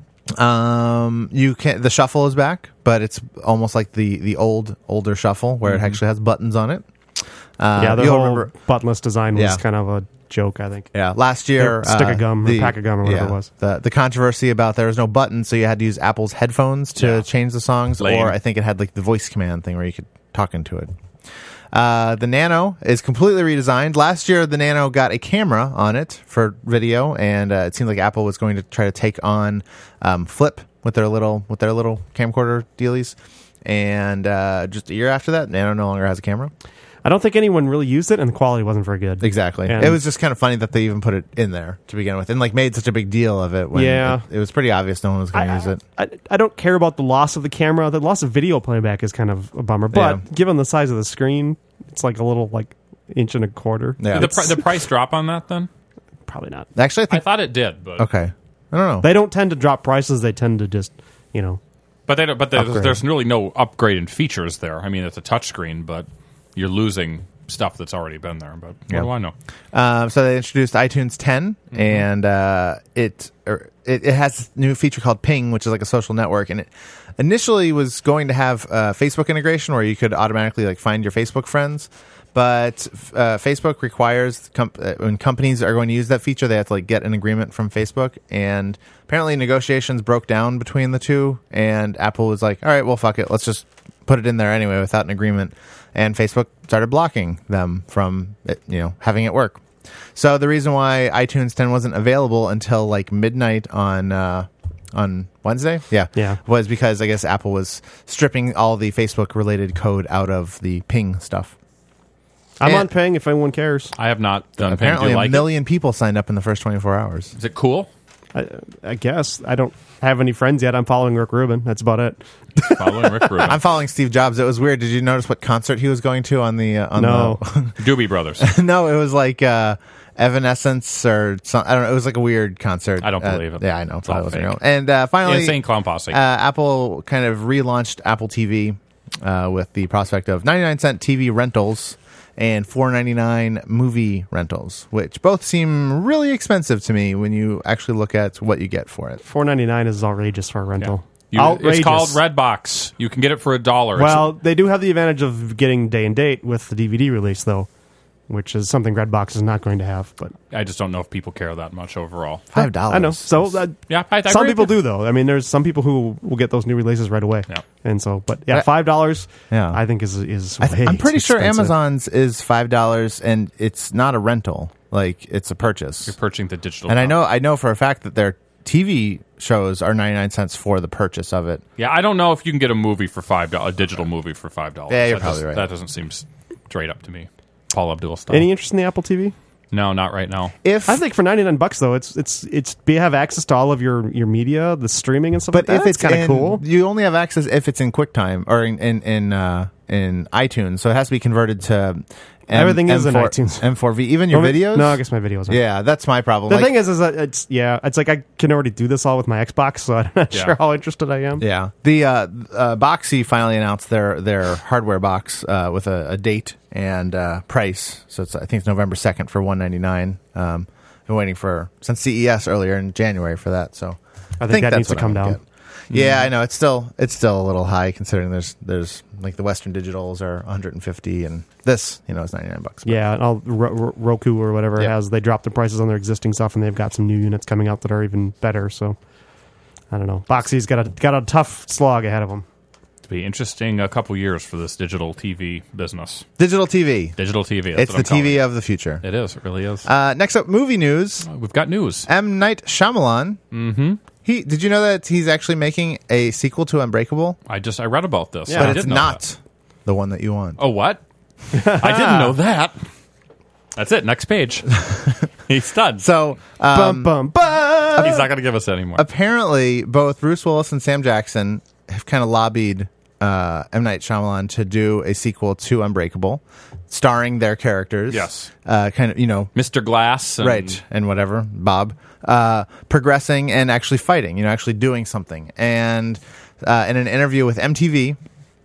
Um, you can the Shuffle is back, but it's almost like the the old older Shuffle where Mm-hmm. it actually has buttons on it. Uh, yeah, the you'll whole remember- buttonless design was Yeah. kind of a joke, I think. Yeah, last year, Or stick uh, of gum, the- or pack of gum, or whatever yeah, it was. The the controversy about there was no button, so you had to use Apple's headphones to Yeah. change the songs, Lame. or I think it had like the voice command thing where you could talk into it. Uh, the Nano is completely redesigned. Last year, the Nano got a camera on it for video, and uh, it seemed like Apple was going to try to take on um, Flip with their little with their little camcorder dealies. And uh, just a year after that, Nano no longer has a camera. I don't think anyone really used it, and the quality wasn't very good. Exactly. And it was just kind of funny that they even put it in there to begin with, and like made such a big deal of it. When Yeah. it, it was pretty obvious no one was going to use it. I, I don't care about the loss of the camera. The loss of video playback is kind of a bummer. But Yeah. given the size of the screen, it's like a little like inch and a quarter. Yeah. Did the, pri- the price drop on that then? Probably not. Actually, I I think thought it did, but okay. I don't know. They don't tend to drop prices. They tend to just, you know. but they don't, but there's, Upgrade. there's really no upgrade in features there. I mean, it's a touchscreen, but you're losing stuff that's already been there. But what Yeah. do I know? Um, so they introduced iTunes ten, Mm-hmm. and uh, it, er, it it has a new feature called Ping, which is like a social network, and it initially was going to have uh, Facebook integration where you could automatically like find your Facebook friends. But uh, Facebook requires com- uh, when companies are going to use that feature, they have to like get an agreement from Facebook. And apparently, negotiations broke down between the two. And Apple was like, "All right, well, fuck it, let's just put it in there anyway without an agreement, and Facebook started blocking them from it, you know having it work. So the reason why iTunes ten wasn't available until like midnight on uh, on Wednesday, yeah, Yeah. was because I guess Apple was stripping all the Facebook related code out of the Ping stuff. I'm And on Ping if anyone cares. I have not done Ping. Apparently, Do you a like million people signed up in the first twenty-four hours. it? Is it cool? I, I guess I don't have any friends yet. I'm following Rick Rubin. That's about it. Following Rick Rubin. I'm following Steve Jobs. It was weird. Did you notice what concert he was going to on the uh, on No. the Doobie Brothers. No, it was like uh, Evanescence or some, I don't know. It was like a weird concert. I don't Uh, believe it. Yeah, I know. It's Probably all wasn't fake. real. And uh, finally, Insane Clown Posse. uh, Apple kind of relaunched Apple T V uh, with the prospect of ninety-nine cent T V rentals and four ninety-nine movie rentals, which both seem really expensive to me when you actually look at what you get for it. four ninety-nine is outrageous for a rental. You- outrageous. it's called Redbox. You can get it for a dollar. It's- Well, they do have the advantage of getting day and date with the D V D release, though, which is something Redbox is not going to have. But I just don't know if people care that much overall. Five dollars. I know. So uh, Yeah, I, I some agree people with you. do, though. I mean, there's some people who will get those new releases right away. Yeah. And so, but yeah, I- five dollars. Yeah. I think is is. I th- way I'm pretty too sure expensive. Amazon's is five dollars, and it's not a rental. Like it's a purchase. You're purchasing the digital. And I copy. know, I know for a fact that their T V shows are ninety-nine cents for the purchase of it. Yeah, I don't know if you can get a movie for five dollars, a digital movie for five dollars. Yeah, you're that probably does- right. That doesn't seem straight up to me. Paul Abdul style. Any interest in the Apple T V? No, not right now. If I think for ninety-nine bucks though, it's it's it's you have access to all of your, your media, the streaming and stuff but like that. if it's kind of in- cool. you only have access if it's in QuickTime or in in in, uh, in iTunes, so it has to be converted to. M- Everything is in M four iTunes. M four V, even your Oh, videos. No, I guess my videos are. Yeah, that's my problem. The Like- thing is, is that it's yeah, it's like I can already do this all with my Xbox, so I'm not Yeah. sure how interested I am. Yeah, the uh, uh, Boxy finally announced their their hardware box uh, with a, a date and uh, price. So it's I think it's November second for one ninety nine. Um, been waiting for since C E S earlier in January for that. So I think that that's needs to what come I'm gonna down. get. Yeah, I know it's still it's still a little high considering there's there's like the Western Digitals are one hundred fifty and this you know is ninety nine bucks. Yeah, and all Ro- Ro- Roku or whatever it Yeah. has, they dropped the prices on their existing stuff, and they've got some new units coming out that are even better. So I don't know. Boxy's got a got a tough slog ahead of them. It'll be interesting a couple years for this digital T V business. Digital T V. Digital T V. That's It's what the I'm T V calling of the future. it. It is. It really is. Uh, next up, movie news. We've got news. M. Night Shyamalan. Mm-hmm. He did you know that he's actually making a sequel to Unbreakable? I just I read about this. but I it's did know not that. the one that you want. Oh, what? I didn't know that. That's it. Next page. He's done. So um, bum, bum, bum. He's not going to give us any more. apparently, both Bruce Willis and Sam Jackson have kind of lobbied uh, M. Night Shyamalan to do a sequel to Unbreakable, starring their characters. Yes. uh, kind of you know Mister Glass. And right and whatever Bob uh, progressing and actually fighting. You know, actually doing something. And uh, in an interview with M T V.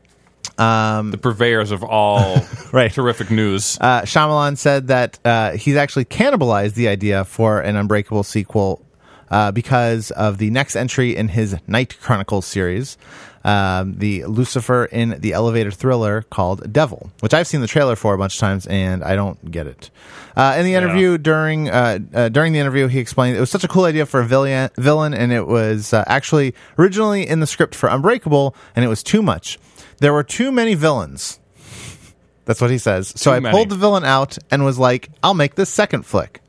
Um, the purveyors of all Right. terrific news. Uh, Shyamalan said that uh, he's actually cannibalized the idea for an Unbreakable sequel uh, because of the next entry in his Night Chronicles series, um, the Lucifer in the elevator thriller called Devil, which I've seen the trailer for a bunch of times and I don't get it. Uh, in the interview Yeah. during uh, uh, during the interview, he explained it was such a cool idea for a villain, villain and it was uh, actually originally in the script for Unbreakable, and it was too much. There were too many villains. That's what he says. So Too I many. pulled the villain out and was like, I'll make this second flick.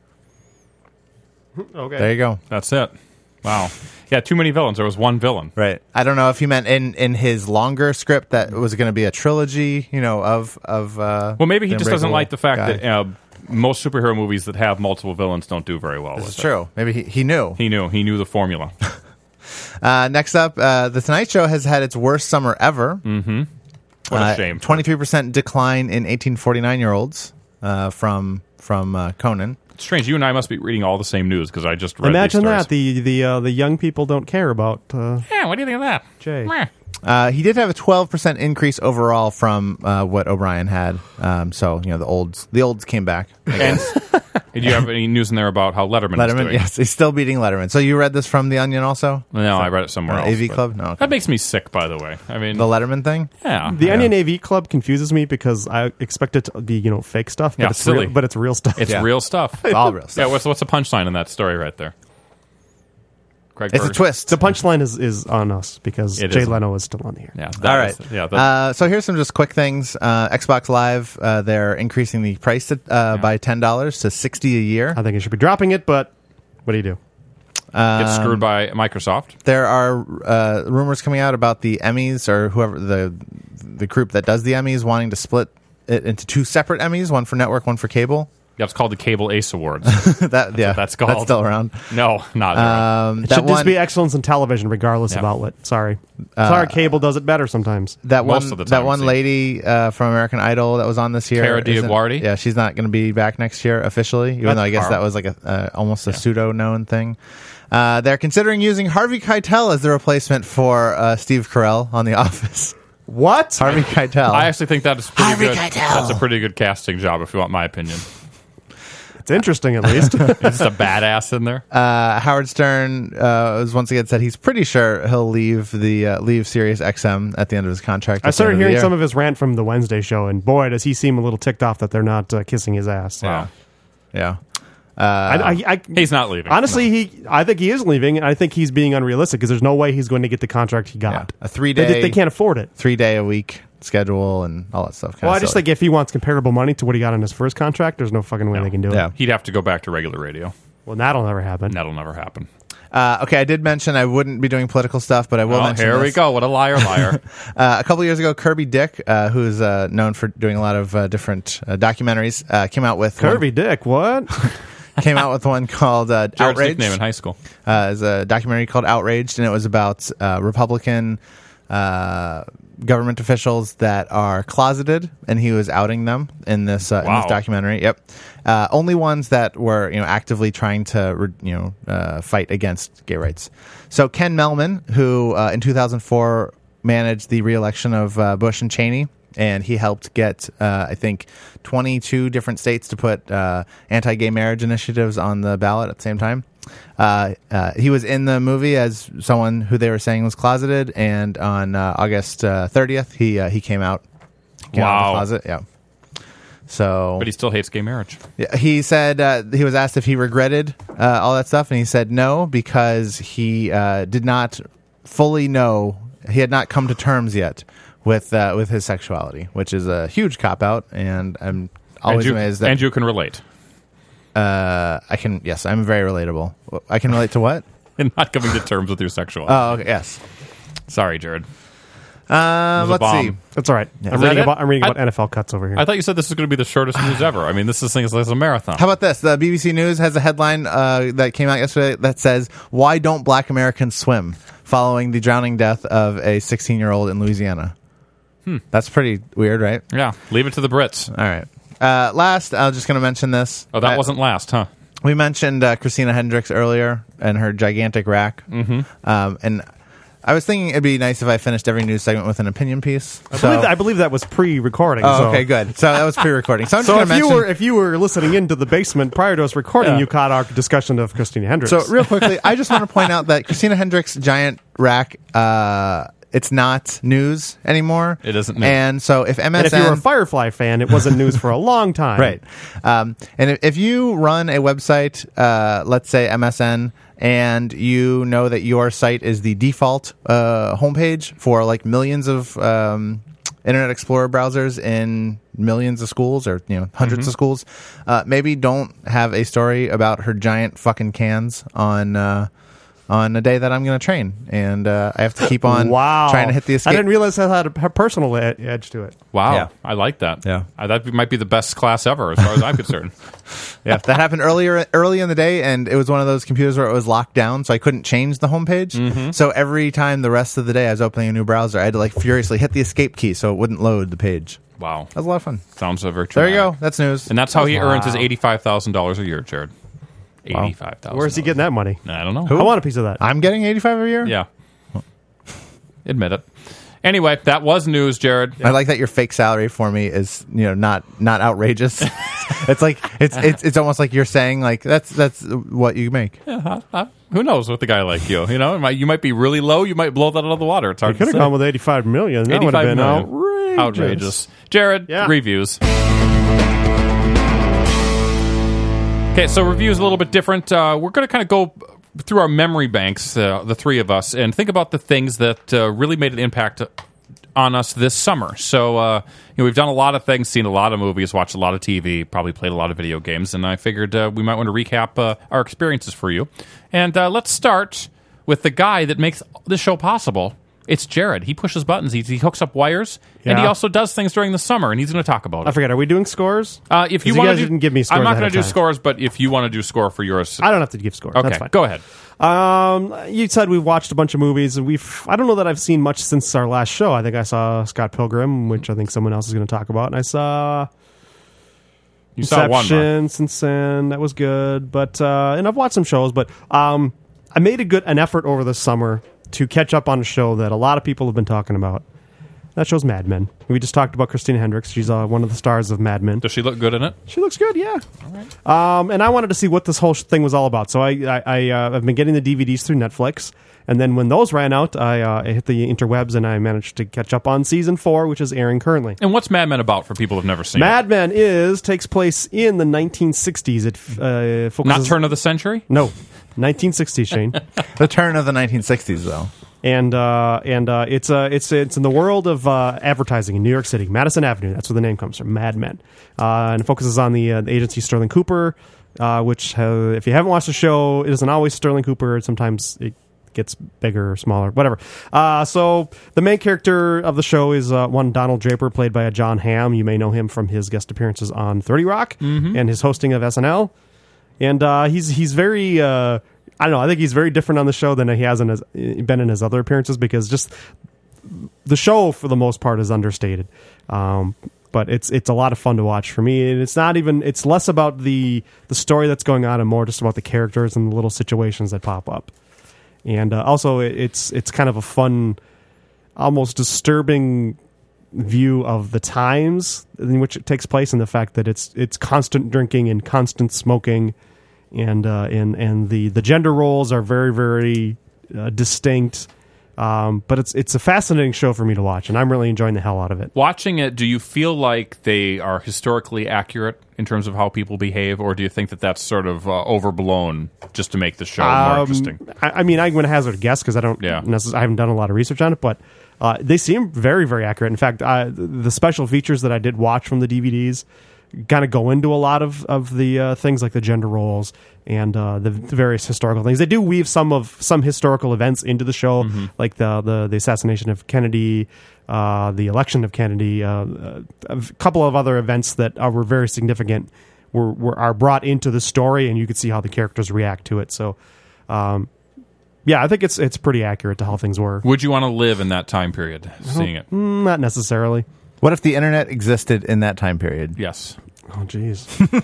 Okay. There you go. That's it. Wow. Yeah, too many villains. There was one villain. Right. I don't know if he meant in, in his longer script that it was going to be a trilogy, you know, of... of uh, Well, maybe he the just doesn't Unbreakable like the fact guy. that uh, most superhero movies that have multiple villains don't do very well. This with is it. true. Maybe he, he knew. He knew. He knew the formula. Uh, next up, uh, The Tonight Show has had its worst summer ever. Mm-hmm. What a Uh, shame. twenty-three percent decline in eighteen forty-nine-year-olds uh, from, from uh, Conan. It's strange. You and I must be reading all the same news because I just read Imagine these stories. that the the uh, the young people don't care about uh, Yeah, what do you think of that? Jay. Meh. Uh, he did have a twelve percent increase overall from uh, what O'Brien had. Um, so, you know, the olds the olds came back. I And guess. do you have any news in there about how Letterman, is Letterman, doing? yes, he's still beating Letterman. So you read this from The Onion also? No, I read it somewhere Uh, else. A V but- Club? No. Okay. That makes me sick, by the way. I mean, The Letterman thing? yeah. The yeah. Onion A V Club confuses me because I expect it to be, you know, fake stuff, but Yeah, it's silly. real, but it's real stuff. It's Yeah. real stuff. It's all real stuff. Yeah, what's, what's the punchline in that story right there? Craig It's a Berg. twist. The punchline is, is on us because It Jay is. Leno is still on the air. Yeah. All that right. is- yeah. that- Uh, so here's some just quick things. Uh, Xbox Live, uh, they're increasing the price to, uh, by ten dollars to sixty a year. I think you should be dropping it, but what do you do? Um, Get screwed by Microsoft. There are uh, rumors coming out about the Emmys or whoever the the group that does the Emmys wanting to split it into two separate Emmys, one for network, one for cable. Yeah, it's called the Cable Ace Awards. that yeah, what that's called. That's still around. No, not Um, It that should one, just be excellence in television, regardless Yeah. of outlet. Sorry. Uh, Sorry, cable does it better sometimes. that most one of the that time, one see. lady uh, from American Idol that was on this year. Cara isn't- Diaguardi? Yeah, she's not going to be back next year officially, even That's though I guess that horrible. was like a uh, almost a pseudo known thing. Uh, they're considering using Harvey Keitel as the replacement for uh, Steve Carell on The Office. What? Harvey Keitel. I actually think that is pretty Harvey good. Keitel. That's a pretty good casting job, if you want my opinion. It's interesting, at least. It's just a badass in there. Uh, Howard Stern uh, was once again said he's pretty sure he'll leave the uh, leave Sirius X M at the end of his contract. I started hearing some of his rant from the Wednesday show, and boy, does he seem a little ticked off that they're not uh, kissing his ass. Wow. Yeah. Uh, I, I, I, He's not leaving. honestly, he. I think he is leaving, and I think he's being unrealistic because there's no way he's going to get the contract he got. Yeah. A three They, day they can't afford it. three day a week schedule and all that stuff. Well, I just think if he wants comparable money to what he got in his first contract, there's no fucking way they can do Yeah. it. He'd have to go back to regular radio. Well, that'll never happen. That'll never happen. Uh, okay, I did mention I wouldn't be doing political stuff, but I will Oh, mention here we this. go. What a liar, liar. Uh, a couple years ago, Kirby Dick, uh, who's uh, known for doing a lot of uh, different uh, documentaries, uh, came out with Kirby one, Dick, what? came out with one called uh, Jared's Outrage. nickname in high school. Uh, is a documentary called Outraged, and it was about uh, Republican uh, government officials that are closeted, and he was outing them in this uh, in Wow. this documentary. Yep, uh, only ones that were you know actively trying to re- you know uh, fight against gay rights. So Ken Mellman, who uh, in two thousand four managed the re-election of uh, Bush and Cheney. And he helped get, uh, I think, twenty-two different states to put uh, anti-gay marriage initiatives on the ballot at the same time. Uh, uh, he was in the movie as someone who they were saying was closeted, and on uh, August uh, thirtieth, he uh, he came out. Came out of the Wow. closet, yeah. So, But he still hates gay marriage. yeah, he said uh, he was asked if he regretted uh, all that stuff, and he said no because he uh, did not fully know, he had not come to terms yet with uh, with his sexuality, which is a huge cop out, and I'm always and you, amazed that and you can relate. uh, I can. Yes, I'm very relatable. I can relate to what? And not coming to terms with your sexuality. Oh, okay, yes. Sorry, Jared. Um, a let's bomb. see. That's all right. Yeah. I'm, Is that reading it? about, I'm reading I- about N F L cuts over here. I thought you said this was going to be the shortest news ever. I mean, this is thing is like a marathon. How about this? The B B C News has a headline uh, that came out yesterday that says, "Why don't Black Americans swim?" Following the drowning death of a sixteen-year-old in Louisiana. Hmm. That's pretty weird, right? Yeah, leave it to the Brits. All right. Uh, last, I was just going to mention this. Oh, that I- wasn't last, huh? We mentioned uh, Christina Hendricks earlier and her gigantic rack. Mm-hmm. Um, and I was thinking it'd be nice if I finished every news segment with an opinion piece. I, So- believe that, I believe that was pre-recording. Oh, so. okay, good. So that was pre-recording. So I'm just So going if to mention. you were if you were listening into the basement prior to us recording, Yeah. you caught our discussion of Christina Hendricks. So real quickly, I just want to point out that Christina Hendricks' giant rack, uh, it's not news anymore. It isn't news. And so if M S N, and if you were a Firefly fan, it wasn't news for a long time. right, um, and if, if you run a website, uh, let's say M S N, and you know that your site is the default uh, homepage for like millions of um, Internet Explorer browsers in millions of schools or you know hundreds Mm-hmm. of schools, uh, maybe don't have a story about her giant fucking cans on. Uh, on a day that I'm going to train, and uh, I have to keep on Wow. trying to hit the escape. I didn't realize that had a, a personal e- edge to it. Wow, Yeah. I like that. Yeah. Uh, that might be the best class ever, as far as I'm concerned. Yeah, that happened earlier early in the day, and it was one of those computers where it was locked down, so I couldn't change the homepage. Mm-hmm. So every time the rest of the day I was opening a new browser, I had to like furiously hit the escape key so it wouldn't load the page. Wow, That was a lot of fun. sounds uh, very. There you traumatic. go. That's news. And that's how he Wow. earns his eighty-five thousand dollars a year, Jared. Eighty-five thousand. Where's he getting that money? I don't know. I want a piece of that. I'm getting eighty-five a year. Yeah. Admit it. Anyway, that was news, Jared. I like that your fake salary for me is you know not not outrageous. It's like it's it's it's almost like you're saying like that's that's what you make. Uh, uh, who knows with a guy like you? You know, it might, you might be really low. You might blow that out of the water. It's I hard could to have say. gone with eighty-five million. That would have eighty-five been million. outrageous. Outrageous. Jared, Yeah. reviews. Okay, so reviews a little bit different. Uh, we're going to kind of go through our memory banks, uh, the three of us, and think about the things that uh, really made an impact on us this summer. So, uh, you know, we've done a lot of things, seen a lot of movies, watched a lot of T V, probably played a lot of video games, and I figured uh, we might want to recap uh, our experiences for you. And uh, let's start with the guy that makes this show possible. It's Jared. He pushes buttons. He, he hooks up wires, Yeah. and he also does things during the summer, and he's going to talk about it. I forget. Are we doing scores? Uh, if you, you want guys to, didn't give me scores I'm not ahead going of to do time. scores, but if you want to do score for yours, I don't have to give scores. Okay, That's fine. go ahead. Um, you said we've watched a bunch of movies, and we've. I don't know that I've seen much since our last show. I think I saw Scott Pilgrim, which I think someone else is going to talk about, and I saw. You saw one, Inception, since then that was good, but uh, and I've watched some shows, but um, I made a good an effort over the summer to catch up on a show that a lot of people have been talking about. That show's Mad Men. We just talked about Christina Hendricks. She's uh, one of the stars of Mad Men. Does she look good in it? She looks good, yeah. All right. Um, and I wanted to see what this whole thing was all about. So I, I, I uh, I've been getting the D V Ds through Netflix, and then when those ran out, I, uh, I hit the interwebs and I managed to catch up on season four, which is airing currently. And what's Mad Men about for people who've never seen Mad it? Men is takes place in the nineteen sixties. It uh, focuses Not turn of the century? No, nineteen sixties, Shane. The turn of the nineteen sixties, though. And uh, and uh, it's uh, it's it's in the world of uh, advertising in New York City, Madison Avenue. That's where the name comes from, Mad Men. Uh, and it focuses on the, uh, the agency Sterling Cooper, uh, which uh, if you haven't watched the show, it isn't always Sterling Cooper. Sometimes it gets bigger or smaller, whatever. Uh, so the main character of the show is uh, one Donald Draper, played by a John Hamm. You may know him from his guest appearances on thirty Rock Mhm. and his hosting of S N L. And uh, he's he's very. Uh, I don't know. I think he's very different on the show than he has in his, been in his other appearances, because just the show for the most part is understated. Um, but it's it's a lot of fun to watch for me, and it's not even it's less about the the story that's going on and more just about the characters and the little situations that pop up. And uh, also, it, it's it's kind of a fun, almost disturbing view of the times in which it takes place, and the fact that it's it's constant drinking and constant smoking. And uh, and and the, the gender roles are very very uh, distinct, um, but it's it's a fascinating show for me to watch, and I'm really enjoying the hell out of it. Watching it, do you feel like they are historically accurate in terms of how people behave, or do you think that that's sort of uh, overblown just to make the show more Um, interesting? I, I mean, I'm going to hazard a guess because I don't. Yeah. necess- I haven't done a lot of research on it, but uh, they seem very very accurate. In fact, uh, the special features that I did watch from the D V Ds kind of go into a lot of, of the uh, things like the gender roles and uh, the, the various historical things. They do weave some of some historical events into the show, Mm-hmm. like the, the the assassination of Kennedy, uh, the election of Kennedy, uh, a couple of other events that are, were very significant were, were are brought into the story, and you could see how the characters react to it. So, um, yeah, I think it's it's pretty accurate to how things were. Would you want to live in that time period, seeing it? Mm, not necessarily. What if the internet existed in that time period? Yes. Oh, jeez.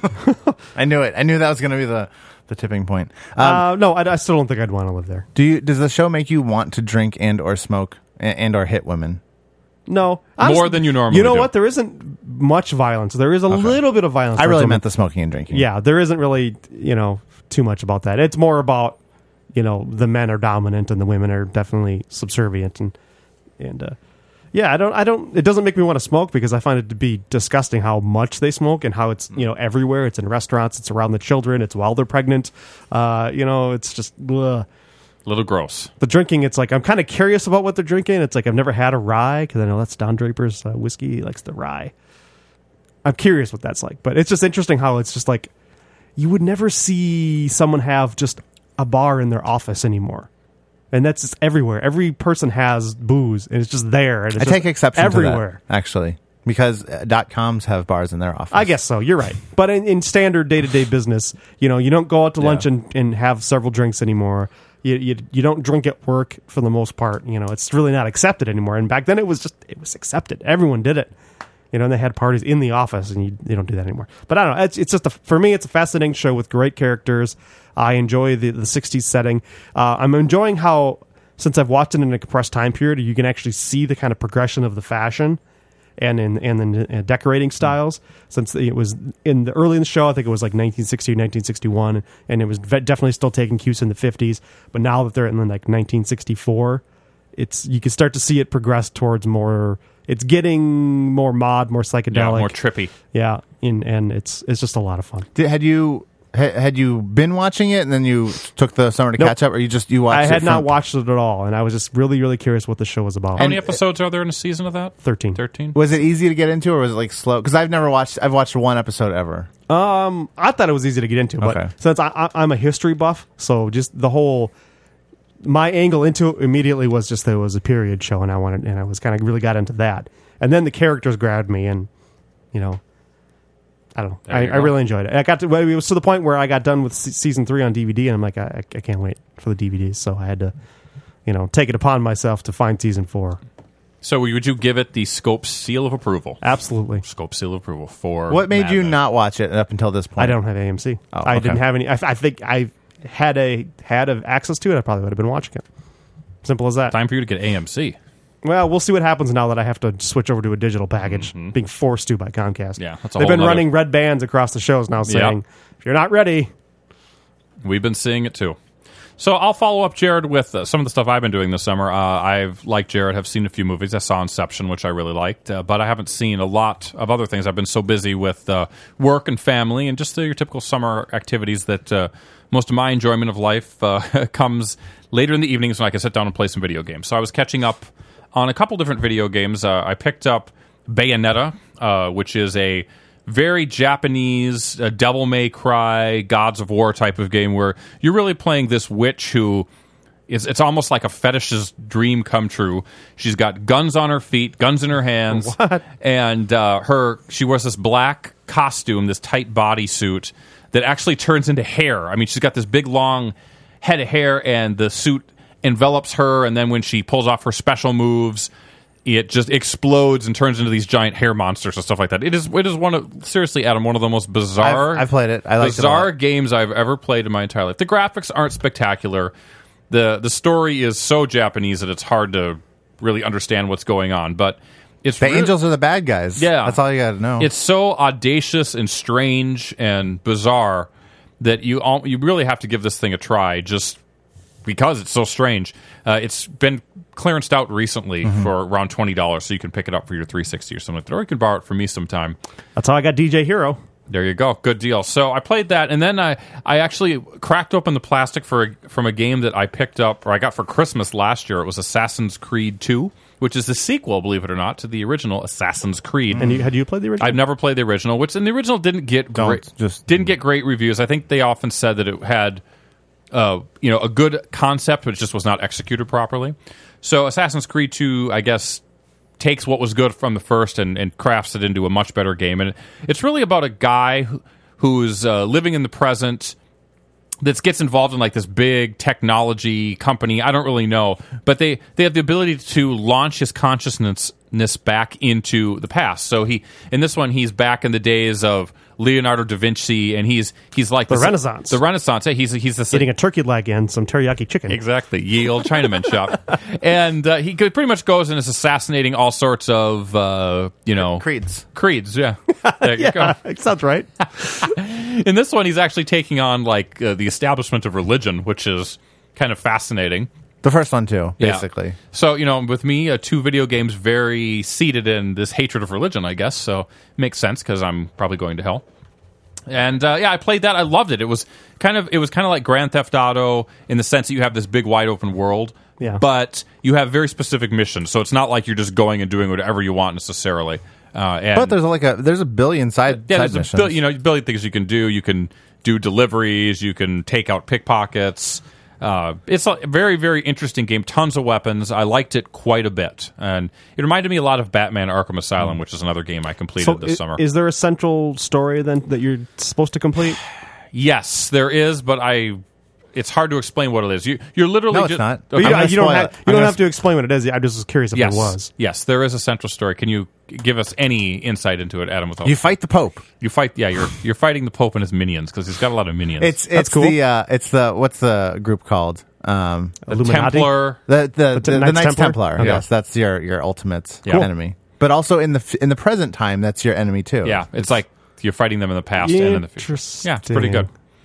I knew it. I knew that was going to be the, the tipping point. Um, uh, no, I, I still don't think I'd want to live there. do you? Does the show make you want to drink and or smoke and, and or hit women? No. More than you normally You know do. what? There isn't much violence. There is a little bit of violence. I towards really women. meant the smoking and drinking. Yeah, there isn't really, you know, too much about that. It's more about, you know, the men are dominant and the women are definitely subservient, and and uh, yeah, I don't, I don't. It doesn't make me want to smoke because I find it to be disgusting how much they smoke and how it's, you know, everywhere. It's in restaurants. It's around the children. It's while they're pregnant. Uh, you know, it's just ugh. A little gross. The drinking, it's like I'm kind of curious about what they're drinking. It's like I've never had a rye because I know that's Don Draper's uh, whiskey. He likes the rye. I'm curious what that's like, but it's just interesting how it's just like you would never see someone have just a bar in their office anymore. And that's just everywhere. Every person has booze, and it's just there. And it's I just take exception everywhere. to that, actually, because uh, dot coms have bars in their office. I guess so. You're right. But in, in standard day to day business, you know, you don't go out to lunch and, and have several drinks anymore. You, you you don't drink at work for the most part. You know, it's really not accepted anymore. And back then, it was just it was accepted. Everyone did it. You know, and they had parties in the office, and you, they don't do that anymore. But I don't know. It's, it's just a, for me, it's a fascinating show with great characters. I enjoy the the sixties setting. Uh, I'm enjoying how, since I've watched it in a compressed time period, you can actually see the kind of progression of the fashion and in and in uh, decorating styles. Since it was in the early in the show, I think it was like nineteen sixty or nineteen sixty-one, and it was ve- definitely still taking cues in the fifties. But now that they're in like nineteen sixty-four, it's you can start to see it progress towards more. It's getting more mod, more psychedelic, Yeah, more trippy. Yeah, in, and it's it's just a lot of fun. Did, had you Ha- had you been watching it and then you took the summer to Nope. catch up, or you just you watched? I had it not from- watched it at all, and I was just really, really curious what the show was about. How many episodes are there in a season of that? Thirteen. Thirteen. Was it easy to get into, or was it like slow? Because I've never watched. I've watched one episode ever. Um, I thought it was easy to get into, but Okay. since I, I, I'm a history buff, so just the whole my angle into it immediately was just that it was a period show, and I wanted, and I was kind of really got into that, and then the characters grabbed me, and you know, I don't know, There I, you I go. really enjoyed it. I got to well, it was to the point where I got done with se- season three on D V D, and I'm like, I, I can't wait for the D V Ds, so I had to, you know, take it upon myself to find season four. So would you give it the Scope seal of approval? Absolutely. Scope seal of approval for What made Mad you Men. not watch it up until this point? I don't have A M C. Oh, I okay. didn't have any. I, I think I had a had a access to it. I probably would have been watching it. Simple as that. Time for you to get A M C. Well, we'll see what happens now that I have to switch over to a digital package, being forced to by Comcast. Yeah, that's a they've whole been nother- running red bands across the shows now, saying Yep. if you're not ready, We've been seeing it too. So I'll follow up, Jared, with uh, some of the stuff I've been doing this summer. Uh, I've, like Jared, have seen a few movies. I saw Inception, which I really liked, uh, but I haven't seen a lot of other things. I've been so busy with uh, work and family and just uh, your typical summer activities that uh, most of my enjoyment of life uh, comes later in the evenings when I can sit down and play some video games. So I was catching up on a couple different video games. Uh, I picked up Bayonetta, uh, which is a very Japanese, uh, Devil May Cry, Gods of War type of game where you're really playing this witch who is, it's almost like a fetish's dream come true. She's got guns on her feet, guns in her hands, What? and uh, her she wears this black costume, this tight bodysuit that actually turns into hair. I mean, she's got this big long head of hair, and the suit envelops her, and then when she pulls off her special moves, it just explodes and turns into these giant hair monsters and stuff like that. It is it is one of seriously, Adam, one of the most bizarre I've- I've played it. I liked it a bizarre lot. games I've ever played in my entire life. The graphics aren't spectacular. the The story is so Japanese that it's hard to really understand what's going on. But it's The really- angels are the bad guys. Yeah, that's all you got to know. It's so audacious and strange and bizarre that you all, you really have to give this thing a try, just because it's so strange. Uh, it's been clearanced out recently Mhm. for around twenty dollars, so you can pick it up for your three sixty or something like that, or you can borrow it from me sometime. that's how I got D J Hero. There you go. Good deal. So I played that, and then I, I actually cracked open the plastic for a, from a game that I picked up, or I got for Christmas last year. It was Assassin's Creed two, which is the sequel, believe it or not, to the original Assassin's Creed. And you, had you played the original? I've never played the original, which and the original didn't get Don't, great, just- didn't get great reviews. I think they often said that it had, uh, you know, a good concept, but it just was not executed properly. So Assassin's Creed two, I guess, takes what was good from the first and, and crafts it into a much better game. And it's really about a guy who, who's uh, living in the present that gets involved in like this big technology company. I don't really know, but they, they have the ability to launch his consciousness back into the past. So he in this one he's back in the days of Leonardo da Vinci, and he's he's like The this- Renaissance. The Renaissance. Yeah, he's he's this Eating a turkey leg and some teriyaki chicken. Exactly. Ye old Chinaman shop. And uh, he go- pretty much goes and is assassinating all sorts of, uh, you know... Creeds. Creeds, yeah. There you yeah, go. it sounds right. In this one, he's actually taking on, like, uh, the establishment of religion, which is kind of fascinating. The first one, too, Yeah. basically. So, you know, with me, uh, two video games very seated in this hatred of religion, I guess. So, it makes sense because I'm probably going to hell. And uh, yeah, I played that. I loved it. It was kind of it was kind of like Grand Theft Auto in the sense that you have this big wide open world, Yeah. but you have very specific missions. So it's not like you're just going and doing whatever you want necessarily. Uh, and But there's like a there's a billion side, yeah, side there's a missions. bil- you know, a billion things you can do. You can do deliveries. You can take out pickpockets. Uh, it's a very, very interesting game. Tons of weapons. I liked it quite a bit, and it reminded me a lot of Batman: Arkham Asylum, which is another game I completed So this i- summer. is there a central story then that you're supposed to complete? Yes, there is, but I. It's hard to explain what it is. You, you're literally No, it's just not. But you, I'm don't- gonna you don't spoil have it. you I'm don't gonna have to explain what it is. I just was curious if yes, it was. yes, there is a central story. Can you give us any insight into it, Adam? Without You fight the Pope. you fight. Yeah, you're you're fighting the Pope and his minions because he's got a lot of minions. It's That's it's cool. the uh, it's the what's the group called? Um, the Illuminati? Templar. the the, the, The the Knights Knights Templar? Templar. Okay. Yes, that's your your ultimate Yeah. Cool. enemy. But also in the f- in the present time, that's your enemy too. Yeah, it's like you're fighting them in the past and in the future. Yeah, it's pretty good. Hmm.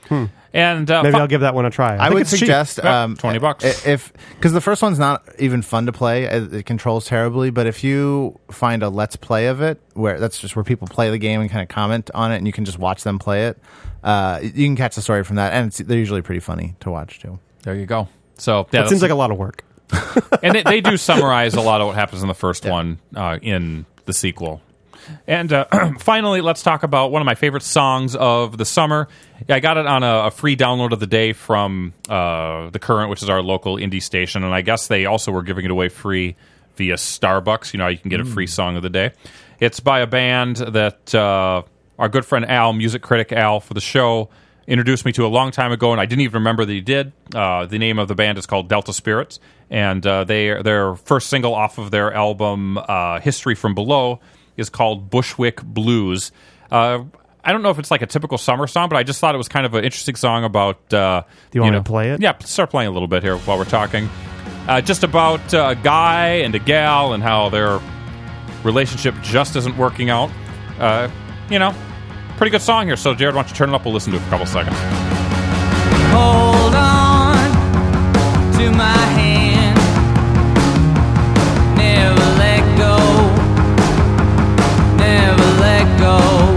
And uh, maybe fu- I'll give that one a try. I, I think would it's cheap. suggest Yeah, um, twenty bucks. if because the first one's not even fun to play. It it controls terribly, but if you find a let's play of it, where that's just where people play the game and kind of comment on it, and you can just watch them play it, uh, you can catch the story from that, and it's, they're usually pretty funny to watch too. There you go. So yeah, It seems like a lot of work. and they, they do summarize a lot of what happens in the first yeah. one uh, in the sequel. And uh, finally, let's talk about one of my favorite songs of the summer. Yeah, I got it on a, a free download of the day from uh, The Current, which is our local indie station. And I guess they also were giving it away free via Starbucks. You know, you can get a free song of the day. It's by a band that uh, our good friend Al, music critic Al for the show, introduced me to a long time ago, and I didn't even remember that he did. Uh, the name of the band is called Delta Spirits, and uh, they their first single off of their album uh, History from Below is called Bushwick Blues. Uh, I don't know if it's like a typical summer song, but I just thought it was kind of an interesting song about... Uh, Do you want know, to play it? Yeah, start playing a little bit here while we're talking. Uh, just about uh, a guy and a gal and how their relationship just isn't working out. Uh, you know, pretty good song here. So, Jared, why don't you turn it up? We'll listen to it for a couple seconds. Hold on to my hand. Never let go. Never let go.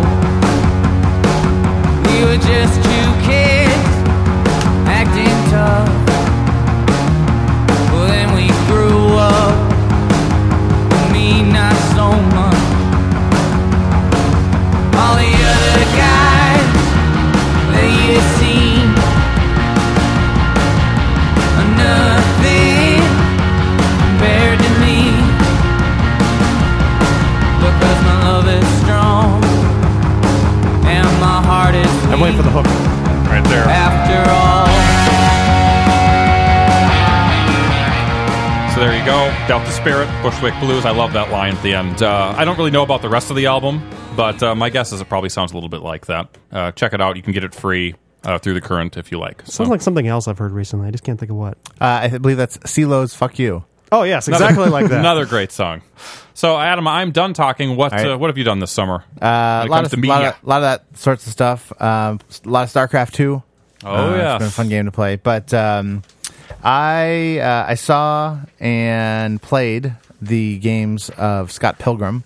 We were just two kids acting tough. Well, then we grew up. Me, not so much. All the other guys that you seen are nothing compared to me. Because my love is strong and my heart is weak. I'm waiting for the hook. Right there. After all. So there you go. Delta Spirit, Bushwick Blues. I love that line at the end. Uh, I don't really know about the rest of the album, but uh, my guess is it probably sounds a little bit like that. Uh, check it out. You can get it free uh, through The Current if you like. So. Sounds like something else I've heard recently. I just can't think of what. Uh, I believe that's CeeLo's Fuck You. Oh, yes, exactly like that. Another great song. So, Adam, I'm done talking. What right. uh, what have you done this summer? Uh, a lot of, to lot, media? of, lot of that sorts of stuff. Um, a lot of StarCraft two. Oh, uh, yes. It's been a fun game to play. But um, I uh, I saw and played the games of Scott Pilgrim,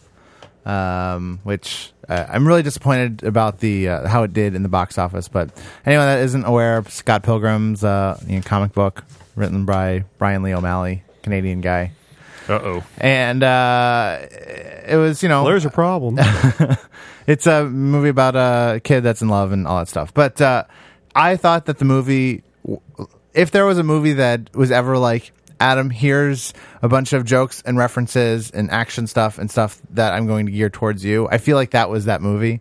um, which uh, I'm really disappointed about the uh, how it did in the box office. But anyone that isn't aware of Scott Pilgrim's uh, you know, comic book written by Brian Lee O'Malley, Canadian guy. Uh-oh. And uh, it was, you know... There's a problem. It's a movie about a kid that's in love and all that stuff. But uh, I thought that the movie... If there was a movie that was ever like, Adam, here's a bunch of jokes and references and action stuff and stuff that I'm going to gear towards you, I feel like that was that movie.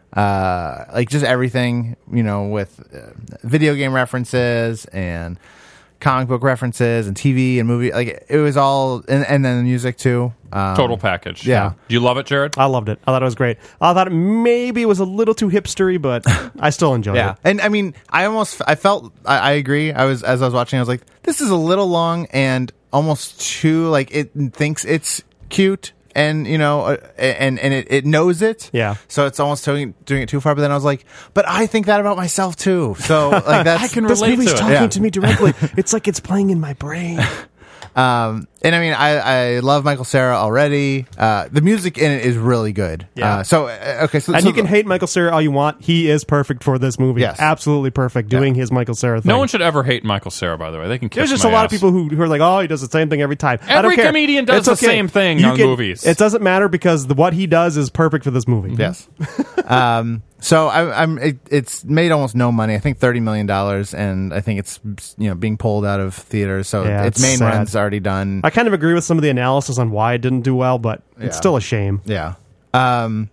Uh, like, just everything, you know, with uh, video game references and... comic book references and T V and movie, like it was all, and, and then the music too. Um, Total package. Yeah. Do you love it, Jared? I loved it. I thought it was great. I thought it maybe was a little too hipstery, but I still enjoyed yeah. it. And I mean, I almost, I felt, I, I agree. I was, as I was watching, I was like, this is a little long and almost too, like, it thinks it's cute. And, you know, uh, and, and it, it knows it. Yeah. So it's almost doing, doing it too far. But then I was like, but I think that about myself too. So, like, that's... I can This relate movie's to it. talking Yeah. to me directly. It's like it's playing in my brain. Um, and I mean, I, I love Michael Cera already. Uh, the music in it is really good. Yeah. Uh, so, uh, okay. So, And so you can hate Michael Cera all you want. He is perfect for this movie. Yes. Absolutely perfect doing his Michael Cera thing. No one should ever hate Michael Cera, by the way. They can kiss There's just my a lot ass. of people who, who are like, oh, he does the same thing every time. I Every don't care. comedian does It's the okay. same thing You on can- movies. It doesn't matter because the, what he does is perfect for this movie. Yes. um, so I, I'm. It, it's made almost no money. I think thirty million dollars, and I think it's you know being pulled out of theaters. So Yeah, its it's main sad. run's already done. I kind of agree with some of the analysis on why it didn't do well, but it's Yeah. still a shame. Yeah. Um.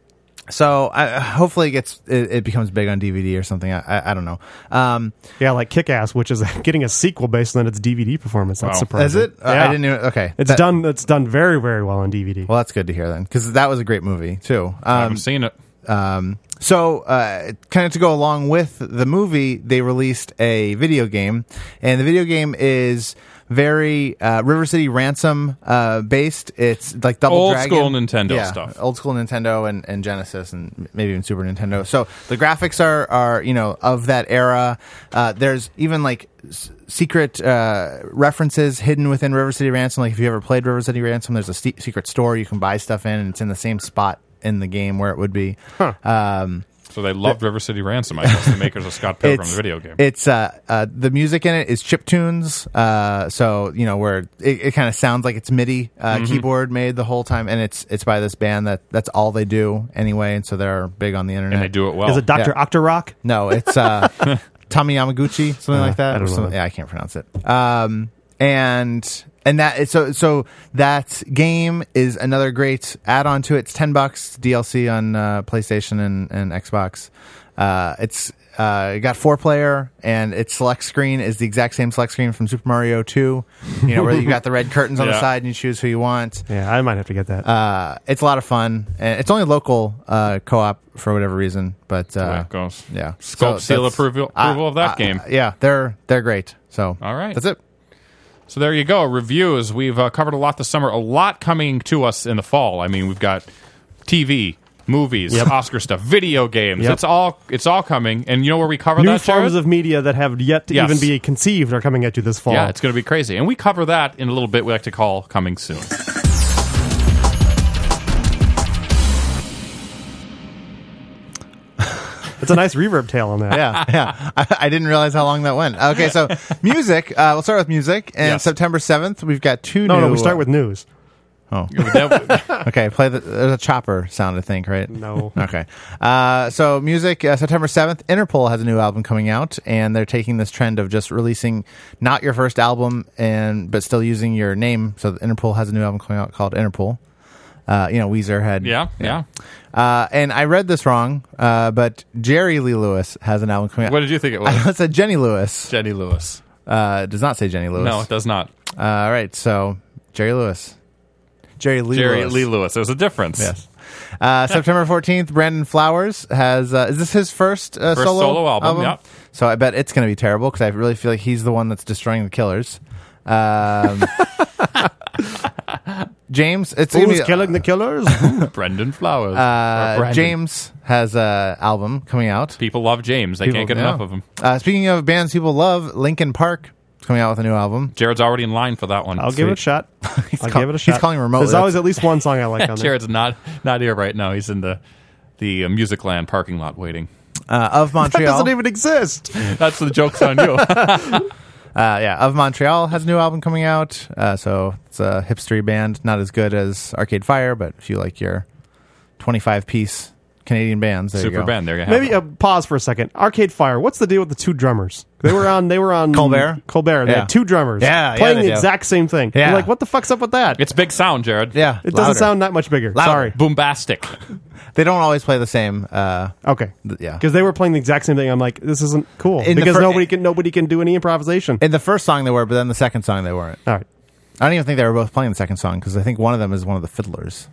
So I, hopefully it gets it, it becomes big on D V D or something. I I, I don't know. Um. Yeah, like Kick-Ass, which is getting a sequel based on its D V D performance. That's Wow. surprising. Is it? Uh, Yeah. I didn't even. Okay. It's That- done. It's done very, very well on D V D. Well, that's good to hear then, because that was a great movie too. I Um, haven't seen it. Um, so, uh, kind of to go along with the movie, they released a video game, and the video game is very uh, River City Ransom uh, based. It's like Double Old Dragon. school Nintendo yeah, stuff. Old school Nintendo and, and Genesis and maybe even Super Nintendo. So the graphics are, are you know, of that era. Uh, there's even like s- secret uh, references hidden within River City Ransom. Like if you ever played River City Ransom, there's a st- secret store you can buy stuff in, and it's in the same spot in the game where it would be. Huh. Um, So they loved River City Ransom, I guess, the makers of Scott Pilgrim's it's, video game. It's uh, uh, the music in it is chiptunes, uh, so you know where it, it kind of sounds like it's MIDI uh, Mhm. keyboard made the whole time, and it's it's by this band that that's all they do anyway, and so they're big on the internet. And they do it well. Is it Doctor Yeah. Octorock? No, it's uh, Tommy Yamaguchi, something Uh, like that. I don't or know. something- Yeah, I can't pronounce it. Um, and and that so so that game is another great add-on to it. It's ten bucks D L C on uh, PlayStation and, and Xbox. Uh, it's uh, it got four player, and its select screen is the exact same select screen from Super Mario two. You know, where you got the red curtains on the Yeah. side, and you choose who you want. Yeah, I might have to get that. Uh, it's a lot of fun, and it's only local uh, co-op for whatever reason. But That's the way uh, it goes. yeah, Scope seal that's- approval, approval of that uh, game. uh, yeah, they're they're great. So All right. that's it. So there you go. Reviews. We've uh, covered a lot this summer. A lot coming to us in the fall. I mean, we've got T V, movies, Yep. Oscar stuff, video games. Yep. It's all it's all coming. And you know where we cover New that, Jared? forms of media that have yet to Yes. even be conceived are coming at you this fall. Yeah, it's going to be crazy. And we cover that in a little bit. We like to call coming soon. It's a nice reverb tail on that. Yeah, yeah. I, I didn't realize how long that went. Okay, so music. Uh, we'll start with music. And Yes. September seventh, we've got two No, new. no, we start with news. Oh, okay. Play the there's a chopper sound, I think, right? No. Okay. Uh, so music. Uh, September seventh, Interpol has a new album coming out, and they're taking this trend of just releasing not your first album and but still using your name. So Interpol has a new album coming out called Interpol. Uh, you know, Weezer had. Yeah, yeah. Uh, and I read this wrong, uh, but Jerry Lee Lewis has an album coming out. What did you think it was? I said Jenny Lewis. Jenny Lewis. Uh, it does not say Jenny Lewis. No, it does not. Uh, all right, so Jerry Lewis. Jerry Lee Jerry Lewis. Lee Lewis. There's a difference. Yes. Uh, September fourteenth, Brandon Flowers has. Uh, is this his first, uh, First solo, solo album, yep. So I bet it's going to be terrible because I really feel like he's the one that's destroying the Killers. Um, James, it's gonna Who's be, killing the killers? Brendan Flowers. Uh, Or Brandon. James has a album coming out. People love James. They People- can't get yeah. enough of him. Uh, speaking of bands people love, Linkin Park is coming out with a new album. Jared's already in line for that one. I'll give it a shot. I'll call- give it a he's shot. calling remotely. There's always That's- at least one song I like on there. Jared's not not here right now. He's in the the uh, Musicland parking lot waiting. Uh, of That Montreal. doesn't even exist. That's the joke's on you. Uh, yeah, Of Montreal has a new album coming out. Uh, so it's a hipstery band, not as good as Arcade Fire, but if you like your twenty-five piece Canadian bands, there you Super go. band. There you have Maybe it. uh, pause for a second. Arcade Fire. What's the deal with the two drummers? They were on. They were on Colbert? Colbert. They Yeah. had two drummers. Yeah, yeah, playing they the do. exact same thing. Yeah. You're like, what the fuck's up with that? It's big sound, Jared. Yeah, it louder. doesn't sound that much bigger. Louder. Sorry. Boombastic. They don't always play the same. Uh, Okay. th- yeah. Because they were playing the exact same thing. I'm like, this isn't cool. In the because fir- nobody can nobody can do any improvisation. In the first song they were, but then the second song they weren't. All right. I don't even think they were both playing the second song because I think one of them is one of the fiddlers.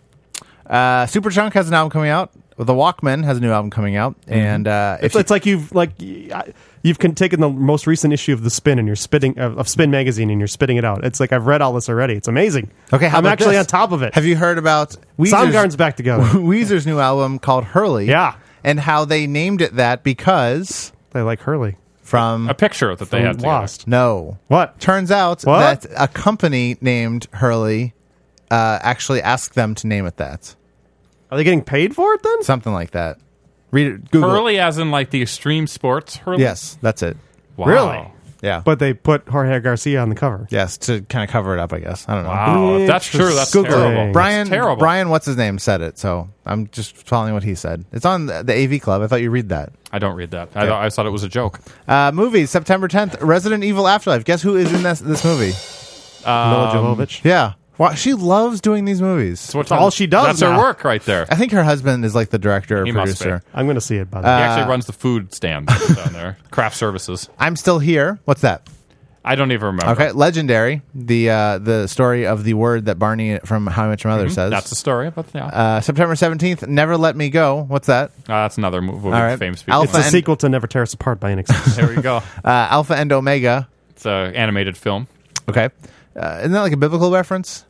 Uh, Superchunk has an album coming out. The Walkmen has a new album coming out, and uh, if It's, it's like you've like y- you've con- taken the most recent issue of the Spin and you're spitting of, of Spin magazine and you're spitting it out. It's like I've read all this already. It's amazing. okay, how I'm about actually this? on top of it. Have you heard about Weezer's, Soundgarden's back together. Weezer's new album called Hurley? Yeah. and how they named it that because They like Hurley. from A picture that they From had together. Lost. no, What? turns out What? that a company named Hurley uh, actually asked them to name it that, Are they getting paid for it then? something like that. Read it. Google. it. Hurley, as in like the extreme sports Hurley? Yes, that's it. Wow. Really? Yeah, But they put Jorge Garcia on the cover. yes, to kind of cover it up, I guess. I don't know. Wow. If that's true, that's Google it. terrible. Brian, That's terrible. Brian, what's his name, said it, so I'm just following what he said. It's on the, the A V Club. I thought you read that. I don't read that. I, Yeah. thought, I thought it was a joke. Uh, movies, September tenth, Resident Evil Afterlife. Guess who is in this, this movie? Mila Um, Jovovich. Yeah. Wow, she loves doing these movies. So what's That's all she does That's now. her work right there. I think her husband is like the director or He must producer. I'm going to see it, by the He way. actually runs the food stand down there. Craft services. I'm Still Here. What's that? I don't even remember. Okay, Legendary. The uh, the story of the word that Barney from How I Met Your Mother says. That's the story. But yeah, uh, uh, September seventeenth, Never Let Me Go. What's that? that's another movie. All right. Famous people. Alpha It's a and- sequel to Never Tear Us Apart by N X T. There we go. Uh, Alpha and Omega. It's an animated film. Okay. Uh, isn't that like a biblical reference?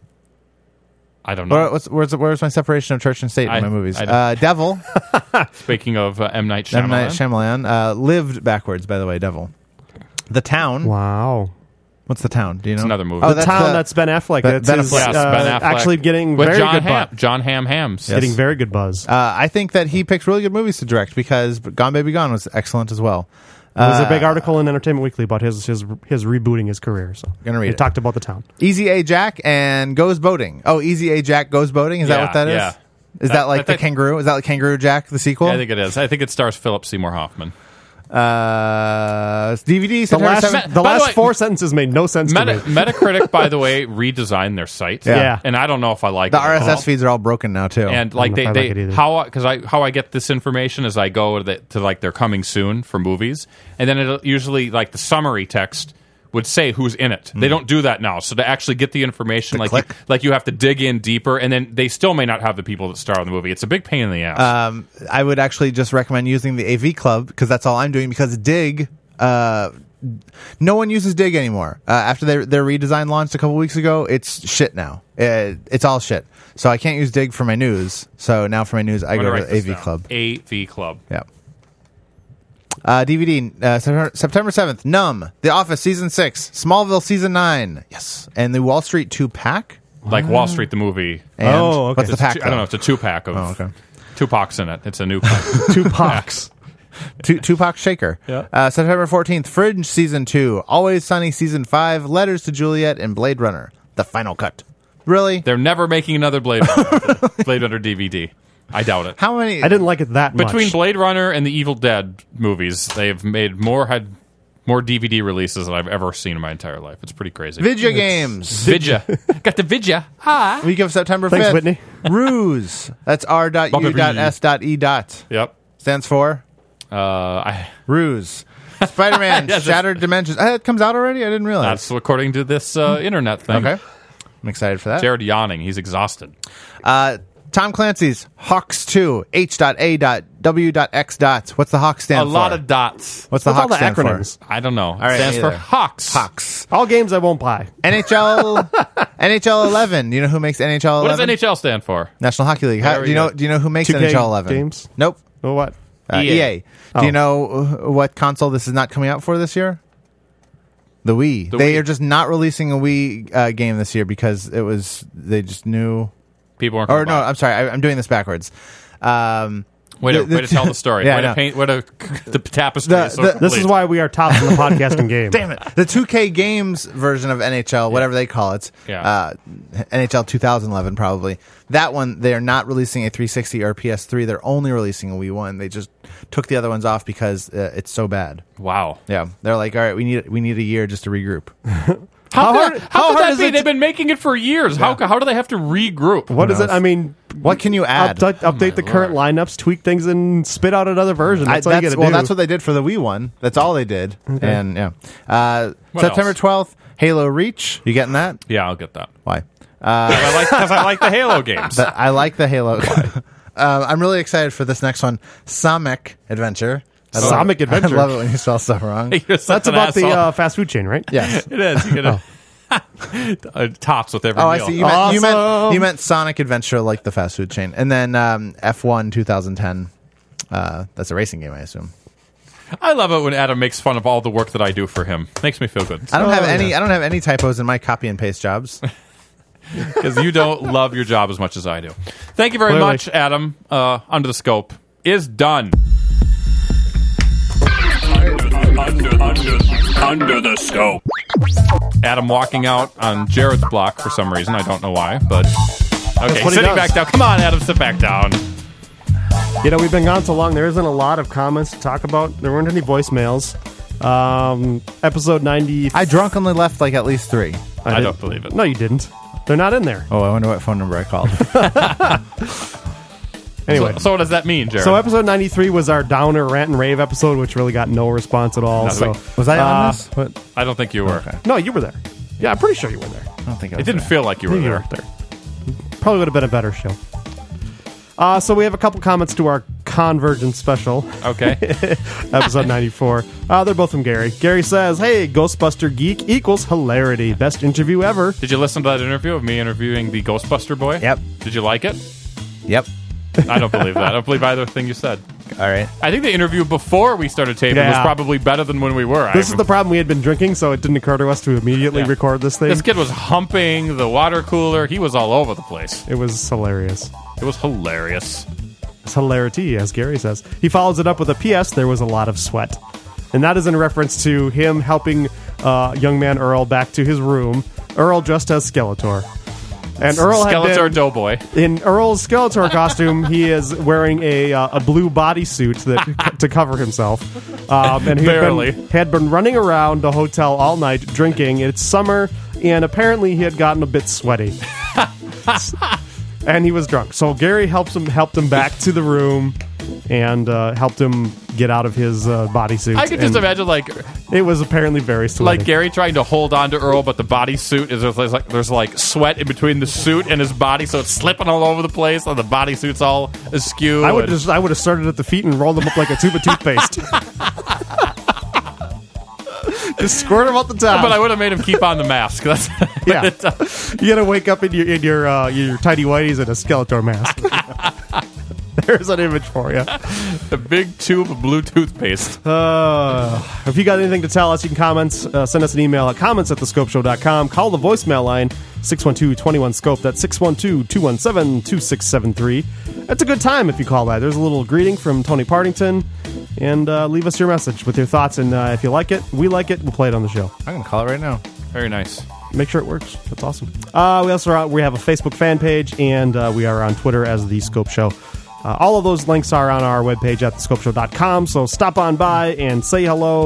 I don't know. Where, what's, where's, where's my separation of church and state I- in my movies? I don't- Uh, Devil. Speaking of uh, M. Night Shyamalan. M. Night Shyamalan. Uh, lived backwards, by the way, Devil. The Town. Wow. What's The Town? Do you know? It's another movie. Oh, The that's Town, the- that's Ben Affleck. Ben- That's Ben his, Affleck. Yes, uh, Ben Affleck. actually getting With very John good Ham, buzz. John Ham Hams. Yes. Getting very good buzz. Uh, I think that he picks really good movies to direct because Gone Baby Gone was excellent as well. There was Uh, a big article in Entertainment Weekly about his his his rebooting his career. So Gonna read it it. talked about The Town. Easy A Jack and Goes Boating. Oh, Easy A Jack Goes Boating. Is that Yeah, what that is? yeah. Is That- that like I the think- Kangaroo? Is that like Kangaroo Jack, the sequel? Yeah, I think it is. I think it stars Philip Seymour Hoffman. Uh, D V D. The September last seventh. the By the last way, four sentences made no sense Meta- to me. Metacritic, by the way, redesigned their site. Yeah. Yeah. And I don't know if I like The it. at R S S all. feeds are all broken now too. And like know they, if I they like it either. how because I how I get this information is I go to, the, to like they're coming soon for movies, and then it'll usually like the summary text would say who's in it. They don't do that now. So to actually get the information, like you, click. like you have to dig in deeper, and then they still may not have the people that star in the movie. It's a big pain in the ass. um, I would actually just recommend using the A V Club because that's all I'm doing. Because Dig, uh, no one uses Dig anymore. Uh, after their their redesign launched a couple weeks ago, it's shit now. It, it's all shit. So I can't use Dig for my news. So now for my news, I I'm go gonna to write the A this V down. Club. A V Club. Yeah. Uh, D V D, uh, September- September seventh, Numb, The Office Season six, Smallville Season nine, yes, and the Wall Street two-pack. Like Wall Street the movie. And Oh, okay. what's the It's pack? two- I don't know. though? It's a two pack of Oh, okay. Tupac's in it. It's a new pack. Two pox. Tu- Tupac Shaker. Yeah. Uh, September fourteenth, Fringe Season two, Always Sunny Season five, Letters to Juliet, and Blade Runner, The Final Cut. Really? They're never making another Blade Runner, Blade Runner D V D. I doubt it. How many? I didn't like it that much. Between Blade Runner and the Evil Dead movies, they've made more had more D V D releases than I've ever seen in my entire life. It's pretty crazy. Video games. Vidya. Got the Vidya. Ah. Week of September Thanks, fifth. Whitney. Ruse. That's R dot U dot S dot E dot. Yep. Stands for Uh, I, Ruse. Spider-Man Yes, Shattered Dimensions. Uh, it comes out already? I didn't realize. that's according to this uh, internet thing. Okay. I'm excited for that. Jared yawning. He's exhausted. Uh, Tom Clancy's Hawks two, H dot A dot W dot X dot. What's the Hawk stand A for? lot of dots. What's the What's all Hawk the stand acronyms? for? I don't know. All right, it stands neither. for Hawks. Hawks. All games I won't buy. N H L N H L eleven. You know who makes N H L eleven? What does N H L stand for? National Hockey League. How, There we do you know go. do you know who makes two K N H L eleven? games? Nope. Well, what? Uh, E A. E A. Oh. Do you know uh, what console this is not coming out for this year? The Wii. The they Wii. are just not releasing a Wii uh, game this year because it was they just knew. People aren't. Or gonna no, buy it. I'm sorry, I, I'm doing this backwards. Um, Way to, the- way to tell the story. Yeah, I way, to know. paint, way to the tapestry. The- is so the- This is complete. why we are tops in the podcasting game. Damn it! The two K games version of N H L, whatever they call it, Yeah. uh, N H L twenty eleven probably. That one, they are not releasing a three sixty or a P S three. They're only releasing a Wii one. They just took the other ones off because uh, it's so bad. Wow. Yeah, they're like, all right, we need we need a year just to regroup. How, How could, hard- how how could hard that is be? it They've to- been making it for years. How How do they have to regroup? What is knows? it? I mean, What can you add? update, update the current lineups, tweak things, and spit out another version. I- That's all you got to well, do. that's what they did for the Wii one. That's all they did. And yeah, uh, What September else? twelfth, Halo Reach. You getting that? Yeah, I'll get that. Why? I like because I like the Halo games. But I like the Halo. uh, I'm really excited for this next one, Sonic Adventure. I love Sonic it. Adventure? I love it when you spell stuff wrong. You're such That's an about the asshole. uh, fast food chain, right? Yes. It is. You get a, uh, tops with every Oh, I meal. see. You meant, you meant Awesome. you meant Sonic Adventure, like the fast food chain, and then um, F one twenty ten. Uh, that's a racing game, I assume. I love it when Adam makes fun of all the work that I do for him. Makes me feel good. I don't Oh, have any. yeah. I don't have any typos in my copy and paste jobs. Because you don't love your job as much as I do. Thank you very Clearly. much, Adam. Uh, Under the Scope is done. Under, under, under the scope. Adam walking out on Jared's block for some reason. I don't know why, but okay, what he sitting does. back down. Come on, Adam, sit back down. You know, we've been gone so long, there isn't a lot of comments to talk about. There weren't any voicemails. Um, episode ninety. I drunkenly left like at least three. I didn't- don't believe it. No, you didn't. They're not in there. Oh, I wonder what phone number I called. Anyway. So, so what does that mean, Jared? So episode ninety-three was our downer rant and rave episode, which really got no response at all. No, so wait. Was I on uh, this? What? I don't think you were. Okay. No, you were there. Yeah, I'm pretty sure you were there. I don't think I It was didn't there. feel like you were You there. weren't there. Probably would have been a better show. Uh, so we have a couple comments to our Convergence special. Okay. Episode ninety-four. Uh, they're both from Gary. Gary says, hey, Ghostbuster Geek equals hilarity. Best interview ever. Did you listen to that interview of me interviewing the Ghostbuster boy? Yep. Did you like it? Yep. I don't believe that. I don't believe either thing you said. All right. I think the interview before we started taping Yeah. was probably better than when we were. This I, is the problem. We had been drinking, so it didn't occur to us to immediately Yeah. record this thing. This kid was humping the water cooler. He was all over the place. It was hilarious. It was hilarious. It's hilarity, as Gary says. He follows it up with a P S. There was a lot of sweat. And that is in reference to him helping uh, young man Earl back to his room. Earl dressed as Skeletor. And Earl had Skeletor been, Doughboy. In Earl's Skeletor costume, he is wearing a uh, a blue bodysuit that to cover himself. Um, and he had Barely. been, had been running around the hotel all night drinking. It's summer, and apparently he had gotten a bit sweaty. And he was drunk. So Gary helps him helped him back to the room and uh, helped him get out of his uh, bodysuit. I could just And imagine, like, it was apparently very sweaty. like Gary trying to hold on to Earl, but the bodysuit is there's like there's like sweat in between the suit and his body, so it's slipping all over the place, and the bodysuit's all askew. I would and- just I would have started at the feet and rolled them up like a tube of toothpaste. Just squirt them out the top. But I would have made him keep on the mask. That's Yeah, you gotta wake up in your in your uh, your tidy whities and a Skeletor mask. There's an image for you. a big tube of blue toothpaste. Uh, if you got anything to tell us, you can comment. Uh, send us an email at comments at the scope show dot com. Call the voicemail line six one two, two one, scope. That's six one two, two one seven, two six seven three. That's a good time if you call that. There's a little greeting from Tony Partington. And uh, leave us your message with your thoughts. And uh, if you like it, we like it, we'll play it on the show. I'm going to call it right now. Very nice. Make sure it works. That's awesome. Uh, we also are, we have a Facebook fan page, and uh, we are on Twitter as The Scope Show. Uh, all of those links are on our webpage at the scope show dot com, so stop on by and say hello.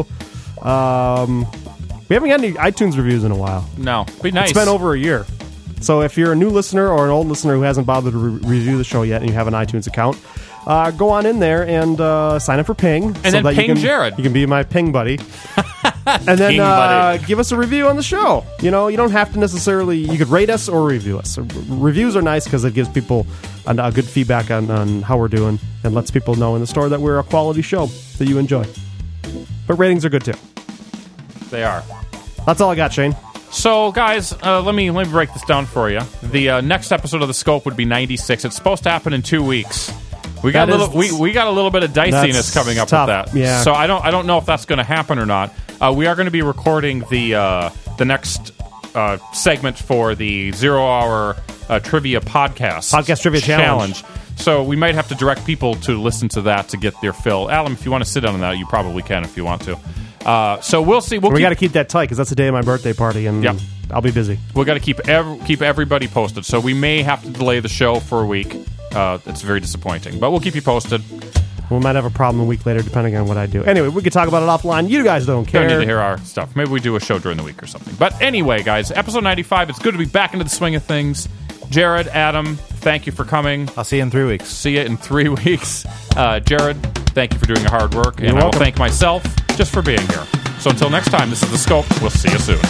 Um, we haven't got any iTunes reviews in a while. No, be nice. It's been over a year. So if you're a new listener or an old listener who hasn't bothered to re- review the show yet and you have an iTunes account, uh, go on in there and uh, sign up for Ping. And so then that ping you can, Jared. You can be my Ping buddy. And then Ping uh, buddy. give us a review on the show. You know, you don't have to necessarily... You could rate us or review us. R- reviews are nice because it gives people a, a good feedback on, on how we're doing and lets people know in the store that we're a quality show that you enjoy. But ratings are good, too. They are. That's all I got, Shane. So, guys, uh, let me let me break this down for you. The uh, next episode of the Scope would be ninety-six. It's supposed to happen in two weeks. We got That a little. is- We, we got a little bit of diciness That's coming up tough, with that. yeah. So I don't I don't know if that's going to happen or not. Uh, we are going to be recording the uh, the next uh, segment for the zero hour uh, trivia podcast Podcast Trivia Challenge. So we might have to direct people to listen to that to get their fill. Alan, if you want to sit on that, you probably can if you want to. Uh, so we'll see. We'll we keep- got to keep that tight because that's the day of my birthday party, and Yep. I'll be busy. we got to keep ev- keep everybody posted. So we may have to delay the show for a week. Uh, it's very disappointing, but we'll keep you posted. We might have a problem a week later, depending on what I do. Anyway, we could talk about it offline. You guys don't care. Don't need to hear our stuff. Maybe we do a show during the week or something. But anyway, guys, episode ninety-five. It's good to be back into the swing of things. Jared, Adam, thank you for coming. I'll see you in three weeks. See you in three weeks. Uh, Jared, thank you for doing your hard work. You're and I will welcome. thank myself just for being here. So until next time, this is The Scope. We'll see you soon.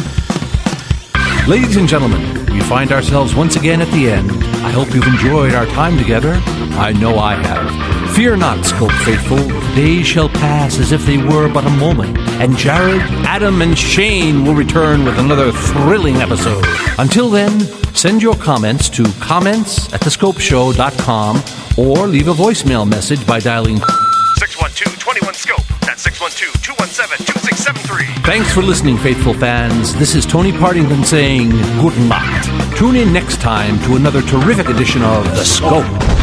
Ladies and gentlemen, we find ourselves once again at the end. I hope you've enjoyed our time together. I know I have. Fear not, Scope faithful. Days shall pass as if they were but a moment, and Jared, Adam, and Shane will return with another thrilling episode. Until then, send your comments to comments at the scope show dot com or leave a voicemail message by dialing six one two, two one, scope. That's six one two, two one seven, two six seven three. Thanks for listening, faithful fans. This is Tony Partington saying good night. Tune in next time to another terrific edition of The Scope.